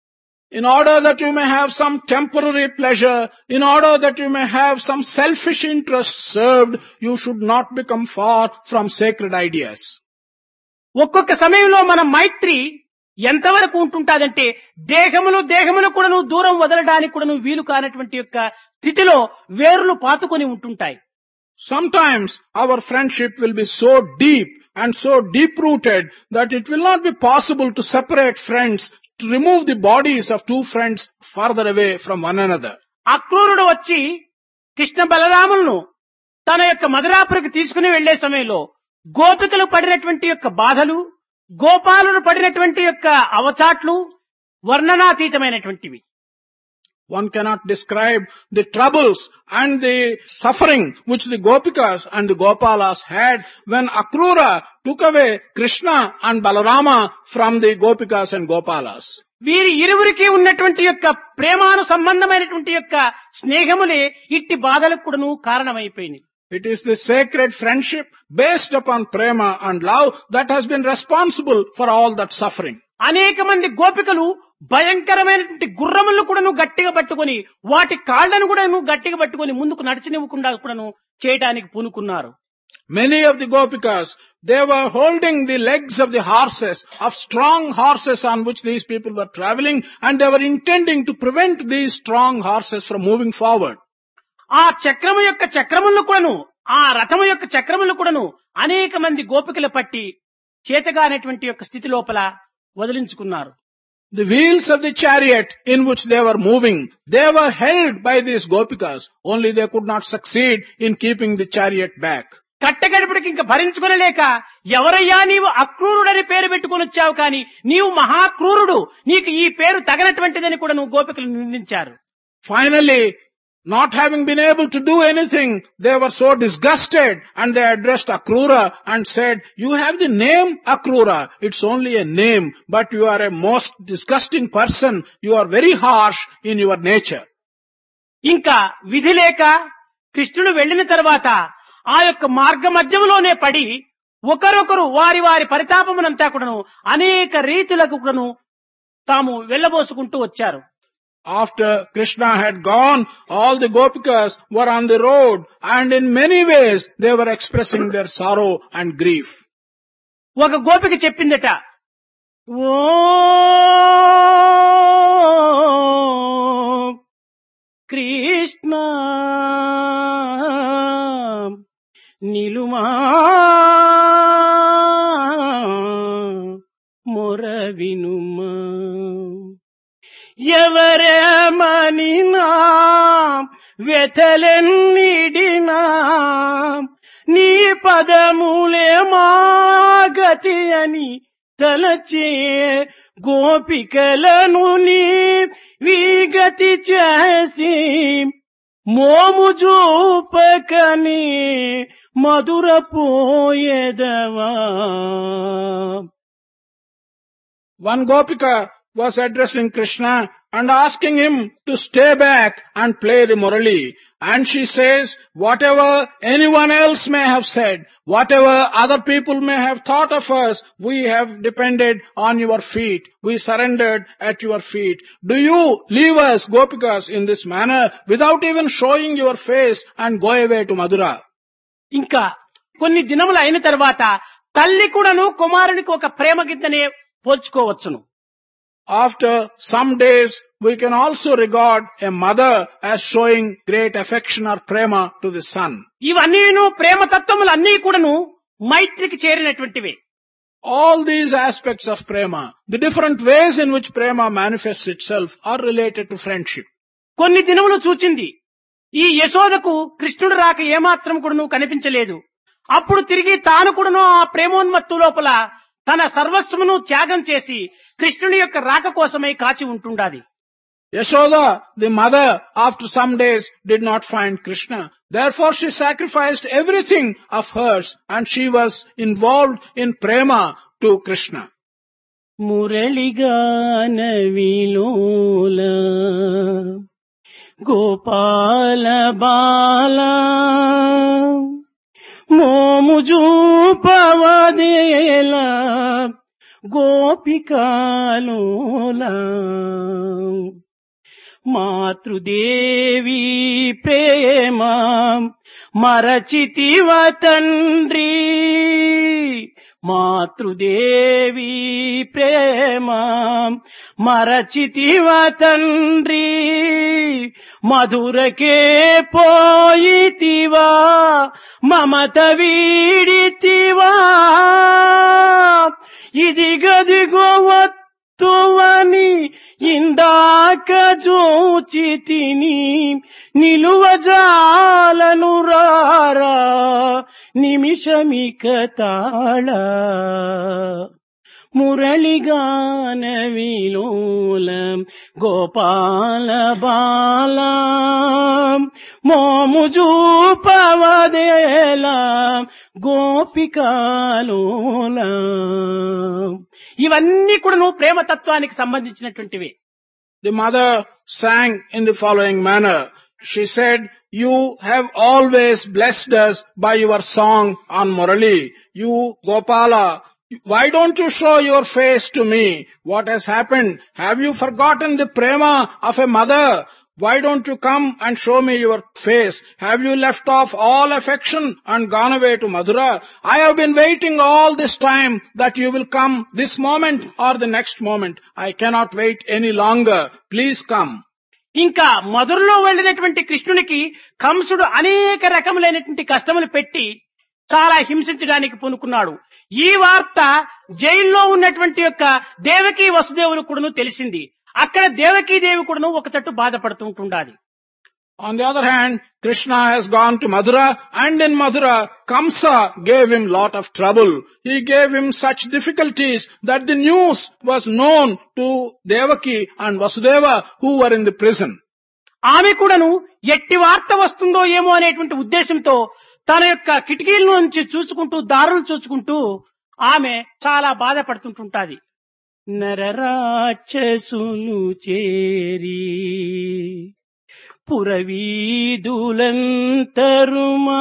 In order that you may have some temporary pleasure, in order that you may have some selfish interest served, you should not become far from sacred ideas. ఒక్కొక్క సమయంలో మన మైత్రి ఎంతవరకు ఉంటుంటాదంటే దేహములు కూడాను దూరం వదలడానికి కూడాను వీలు కానటువంటి యొక్క స్థితిలో వేరులు పాతుకొని ఉంటుంటాయి. Sometimes our friendship will be so deep and so deep-rooted that it will not be possible to separate friends, to remove the bodies of two friends farther away from one another. అక్రూరుడు వచ్చి కృష్ణ బలరాములను తన యొక్క మధురాపురికి తీసుకుని వెళ్లే సమయంలో గోపికలు పడినటువంటి యొక్క బాధలు, గోపాలుడు పడినటువంటి యొక్క అవచాట్లు వర్ణనాతీతమైనటువంటివి. One cannot describe the troubles and the suffering which the Gopikas and the Gopalas had when Akrura took away Krishna and Balarama from the Gopikas and Gopalas. వీరి ఇరువురికి ఉన్నటువంటి యొక్క ప్రేమాను సంబంధమైనటువంటి యొక్క స్నేహములే ఇట్టి బాధలకు కూడాను కారణమైపోయినాయి. It is the sacred friendship based upon prema and love that has been responsible for all that suffering. అనేక మంది గోపికలు భయంకరమైనటువంటి గుర్రములను కూడాను గట్టిగా పట్టుకొని, వాటి కాళ్లను కూడాను గట్టిగా పట్టుకొని ముందుకు నడిచినివ్వకుండా కూడాను చేయడానికి పూనుకున్నారు. Many of the Gopikas, they were holding the legs of the horses, of strong horses on which these people were traveling, and they were intending to prevent these strong horses from moving forward. ఆ చక్రము యొక్క చక్రములను కూడాను, ఆ రథము యొక్క చక్రములను కూడాను అనేక మంది గోపికలు పట్టి చేతగానేటువంటి యొక్క స్థితి లోపల వదిలించుకున్నారు. The wheels of the chariot in which they were moving, they were held by these Gopikas, only they could not succeed in keeping the chariot back. కట్టగడపడికి ఇంక భరించుకొనలేక, ఎవరయ్యా నీవు అక్రూరుడని పేరు పెట్టుకుని వచ్చావు, కానీ నీవు మహాక్రూరుడు, నీకు ఈ పేరు తగనటువంటిదని కూడా నువ్వు గోపికలు నిందించారు. Finally, not having been able to do anything, they were so disgusted and they addressed Akrura and said, "You have the name Akrura. It's only a name, but you are a most disgusting person. You are very harsh in your nature." ఇంకా విధి లేక కృష్ణుడు వెళ్లిన తర్వాత ఆ యొక్క మార్గ మధ్యములోనే పడి ఒకరొకరు వారి వారి పరితాపమునంతా కూడాను అనేక రీతులకు కూడాను తాము వెళ్ళబోసుకుంటూ వచ్చారు. After Krishna had gone, all the gopikas were on the road and in many ways they were expressing their sorrow and grief. ఒక గోపిక చెప్పిందట, ఓ కృష్ణ నిలుమా మొర వినుమా, ఎవరేమనినా వ్యథలెన్నిడినా నీ పదములే మా గతి అని తలచే గోపికలను నీ విగతి చేసి మోము చూపకని మధుర పోయేదవా. One gopika was addressing Krishna and asking him to stay back and play the murali. And she says, whatever anyone else may have said, whatever other people may have thought of us, we have depended on your feet. We surrendered at your feet. Do you leave us, gopikas, in this manner without even showing your face and go away to Madura? ఇంకా కొన్ని దినములు అయిన తర్వాత తల్లి కూడాను కుమారునికి ఒక ప్రేమ గిద్దనే పోల్చుకోవచ్చును. After some days, we can also regard a mother as showing great affection or prema to the son. ఇవన్నీను ప్రేమ తత్వములు అన్నీ కూడాను మైత్రికి చేరినటువంటివే. All these aspects of prema, the different ways in which prema manifests itself, are related to friendship. కొన్ని దినములు చూచింది, ఈ యశోదకు కృష్ణుడు రాక ఏమాత్రం కూడాను కనిపించలేదు. అప్పుడు తిరిగి తాను కూడాను ఆ ప్రేమోన్మత్తు లోపల తన సర్వస్వమును త్యాగం చేసి కృష్ణుని యొక్క రాక కోసమై కాచి ఉంటుండాది. Yashoda, the mother, after some days did not find Krishna. Therefore she sacrificed everything of hers and she was involved in prema to Krishna. మురళిగాన విలోల Gopala బాల మోము చూపవదేల గోపికాలోలా మాతృదేవి ప్రేమ మరచితివ తండ్రి, మాతృదేవి ప్రేమ మరచితివ తండ్రి, మధురకే పోయితివా మమత వీడితివా, ఇది గదిగో వత్తువని ఇందాక చూచి తిని నిలువజాలను రారా నిమిషమిక తాళ. మురళిగాన విలోలం గోపాల బాల మోము చూపవదేల గోపికాలోల. ఇవన్నీ కూడా నువ్వు ప్రేమతత్వానికి సంబంధించినటువంటివి. The mother sang in the following manner. She said, "You have always blessed us by your song on Murali. You, Gopala, why don't you show your face to me? What has happened? Have you forgotten the prema of a mother? Why don't you come and show me your face? Have you left off all affection and gone away to Madura? I have been waiting all this time that you will come this moment or the next moment. I cannot wait any longer. Please come." ఇంకా మధురలో వెళ్ళినటువంటి కృష్ణునికి కంసుడు అనేక రకములైనటువంటి కష్టములు పెట్టి చాలా హింసించడానికి పూనుకున్నాడు. ఈ వార్త జైల్లో ఉన్నటువంటి యొక్క దేవకీ వసుదేవులు కూడాను తెలిసింది. అక్కడ దేవకీదేవి కూడాను ఒక తట్టు బాధపడుతూ ఉంటుండాలి. On the other hand, Krishna has gone to Mathura, and in Mathura, Kamsa gave him lot of trouble. He gave him such difficulties that the news was known to Devaki and Vasudeva, who were in the prison. ఆమె కూడాను ఎట్టి వార్త వస్తుందో ఏమో అనేటువంటి ఉద్దేశంతో తన యొక్క కిటికీల నుంచి చూసుకుంటూ దారులు చూసుకుంటూ ఆమె చాలా బాధపడుతుంటుంటాది. నరరాక్షసులు చేరి పురవీధులంతరుమా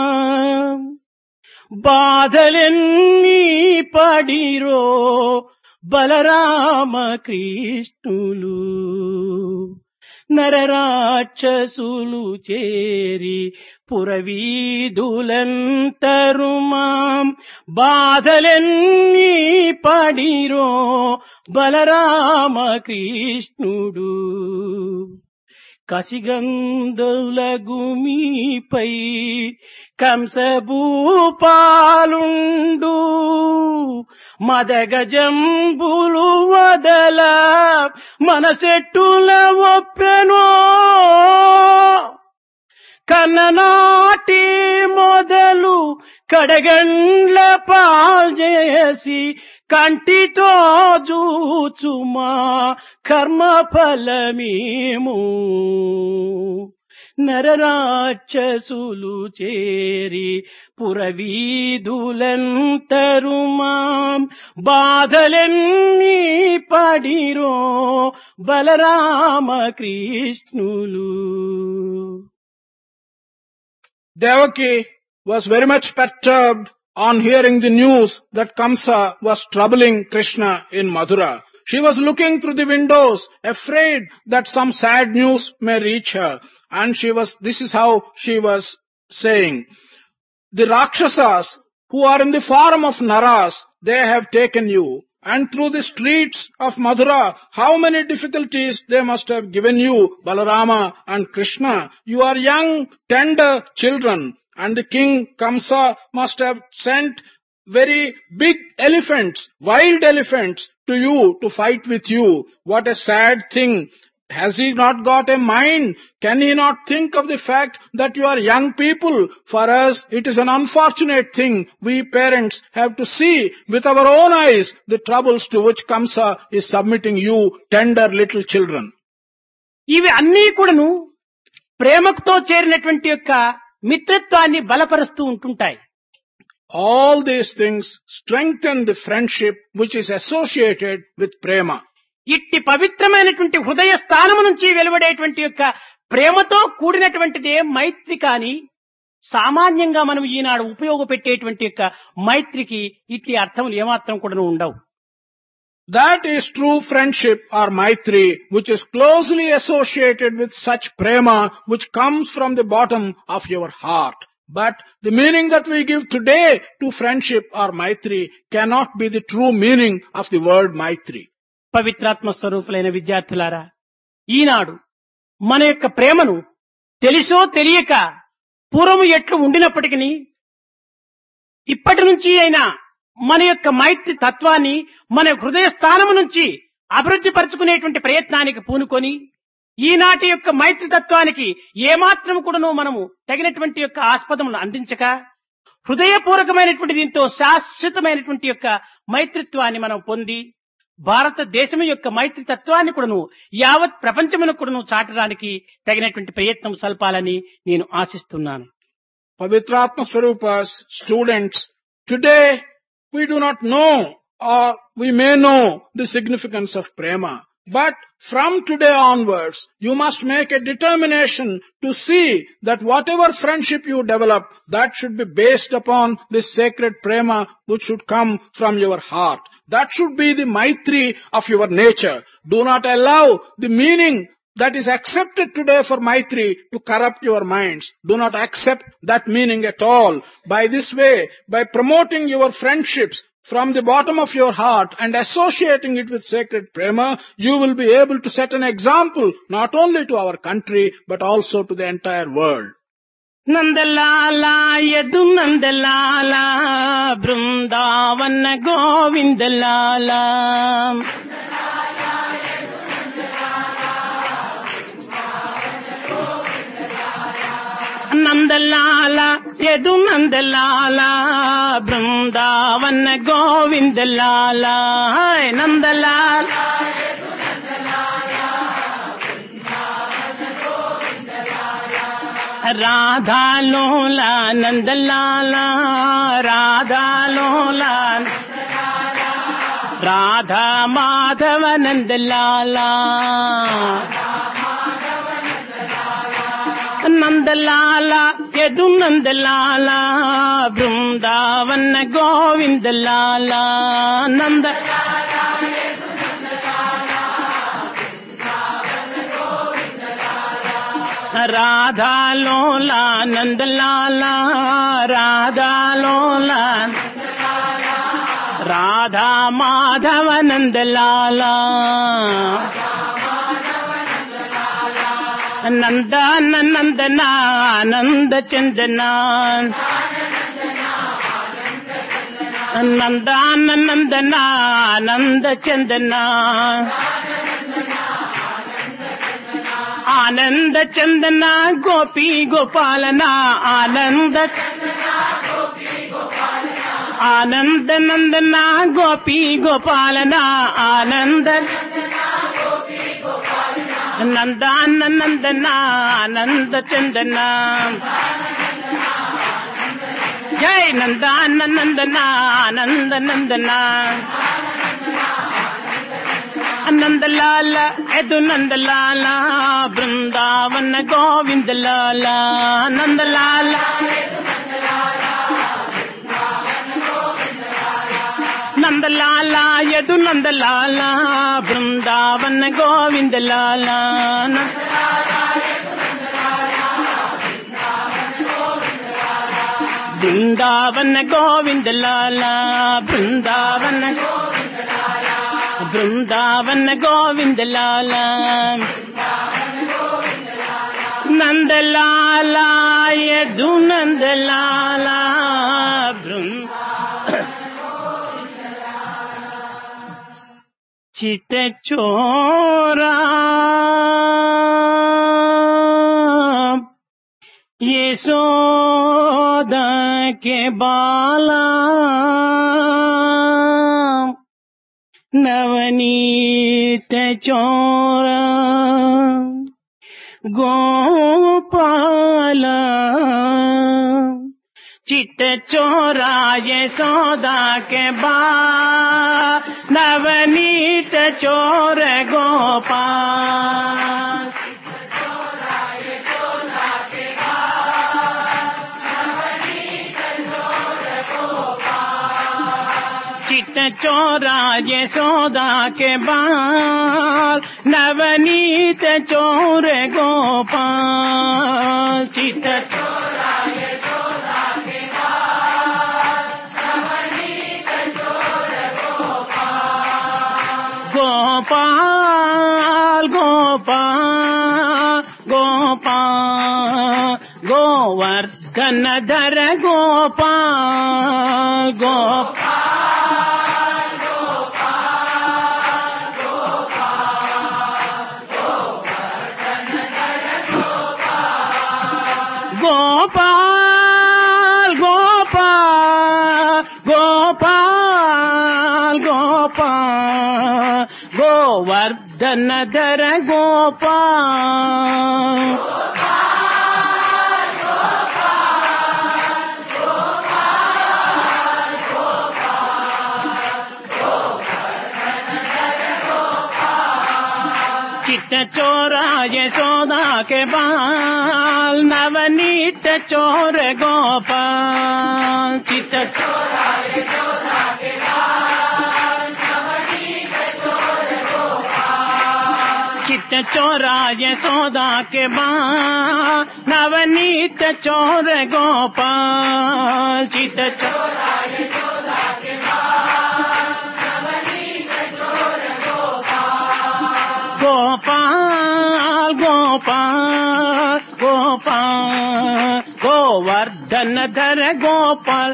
బాధలెన్ని పడిరో బలరామ కృష్ణులు. నరరాక్షసులు చేరి పురవీధులంతరుమా బాధలెన్ని పడిరో బలరామ కృష్ణుడు. కసిగంధులగుమీపై కంసభూపాలుండు మదగజంబులు వదల మనసెట్టుల ఒప్పెనో. కన్ననాటి మొదలు కడగండ్ల పాల్చేసి కంటితో జూచుమా కర్మ ఫలమేమో. నరరాక్షసులు చేరి పురవీధులంతరుమా బాధలెన్ని పడిరో Balarama కృష్ణులు. Devaki was very much perturbed on hearing the news that Kamsa was troubling Krishna in Mathura. She was looking through the windows, afraid that some sad news may reach her. And this is how she was saying, the Rakshasas who are in the form of Naras, they have taken you. And through the streets of Mathura, how many difficulties they must have given you, Balarama and Krishna. You are young, tender children. And the king Kamsa must have sent very big elephants, wild elephants to you to fight with you. What a sad thing. Has he not got a mind? Can he not think of the fact that you are young people? For us, it is an unfortunate thing. We parents have to see with our own eyes the troubles to which Kamsa is submitting you, tender little children. ఇవి అన్నీ కూడాను ప్రేమతో చేరినటువంటి యొక్క మిత్రత్వాన్ని బలపరుస్తూ ఉంటుంటాయి. All these things strengthen the friendship which is associated with prema. ఇట్టి పవిత్రమైనటువంటి హృదయ స్థానము నుంచి వెలువడేటువంటి యొక్క ప్రేమతో కూడినటువంటిదే మైత్రి. కాని సామాన్యంగా మనం ఈనాడు ఉపయోగపెట్టేటువంటి యొక్క మైత్రికి ఇట్టి అర్థములు ఏమాత్రం కూడా ఉండవు. That is true friendship or maitri, which is closely associated with such prema which comes from the bottom of your heart. But the meaning that we give today to friendship or maitri cannot be the true meaning of the word maitri. పవిత్రాత్మ స్వరూపులైన విద్యార్థులారా, ఈనాడు మన యొక్క ప్రేమను తెలిసో తెలియక పూర్వము ఎట్లు ఉండినప్పటికీ ఇప్పటి నుంచి అయినా మన యొక్క మైత్రి తత్వాన్ని మన హృదయ స్థానము నుంచి అభివృద్ధి పరుచుకునేటువంటి ప్రయత్నానికి పూనుకొని ఈనాటి యొక్క మైత్రి తత్వానికి ఏమాత్రం కూడాను మనము తగినటువంటి యొక్క ఆస్పదములను అందించక హృదయపూర్వకమైనటువంటి దీంతో శాశ్వతమైనటువంటి యొక్క మైత్రిత్వాన్ని మనం పొంది భారతదేశం యొక్క మైత్రి తత్వాన్ని కూడాను యావత్ ప్రపంచమును కూడాను చాటడానికి తగినటువంటి ప్రయత్నం సల్పాలని నేను ఆశిస్తున్నాను. Pavitratma Swarupas, students, today we do not know or we may know the significance of prema. But from today onwards, you must make a determination to see that whatever friendship you develop, that should be based upon this sacred prema which should come from your heart. That should be the maitri of your nature. Do not allow the meaning that is accepted today for maitri to corrupt your minds. Do not accept that meaning at all. By this way, by promoting your friendships from the bottom of your heart and associating it with sacred prema, you will be able to set an example not only to our country but also to the entire world. నందలాలా Yadu నందలాలా Brindavana గోవిందలాలా Nandalal Yadu Nandalal Brindavana గోవిందలాల Nandalal రాధాలోలా Nandalal రాధాలోలా Radha Madhava Nandalal Nandalal Yadu Nandalal Brindavana గోవిందలాల నంద రాధాలోలా నందలాల రాధాలోలా రాధా మాధవ నందలాల నందన నందన ఆనంద చందన నందన నందన ఆనంద చందన ఆనంద చందన గోపీ గోపాలన ఆనంద ఆనంద నందన గోపీ గోపాలన ఆనంద నందన నందన ఆనంద చందన జై నందన నందన ఆనంద నందన నందలాల యదు నందలాల బృందావన గోవిందలాల నందలాల నందలాల యదు నందలాల బృందావన గోవిందలాల బృందావన గోవిందలాల బృందావన బృందావన గోవిందలాల నందలాల యదు నందలాల చిత చోరా యశోదా के बाला नवनीत चोरा गोपाला चित चोरा यशोदा के बाल नवनीत चोर गोपाल चित चोरा यशोदा के बाल नवनीत चोर गोपाल चित चोरा यशोदा के बाल नवनीत चोर गोपाल गोपाल गोपाल गोवर्धन धर गोपाल गोपाल गोपाल गोपाल गोपाल गोपाल गोवर्धन धर गोपाल चित चोरा यशोदा के बाल नवनीत चोर गोपाल चित चोरा यशोदा के बाल नवनीत चोर गोपाल चित चोरा यशोदा के बाल नवनीत चोर गोपाल चित चोरा यशोदा के बाल नवनीत चोर गोपाल गोपाल गोपाल गोवर्धन धर गोपाल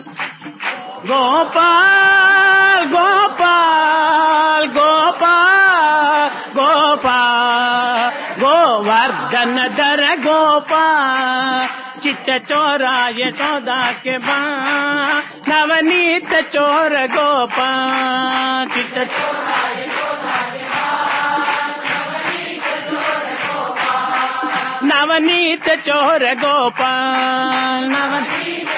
गोपाल गोपाल गोपाल गोपाल गोवर्धन धर गोपाल चित्त चोरा यशोदा के बाँ नवनीत चोर गोपाल चित्त चोरा यशोदा के नवनीत चोर गोपाल नवनीत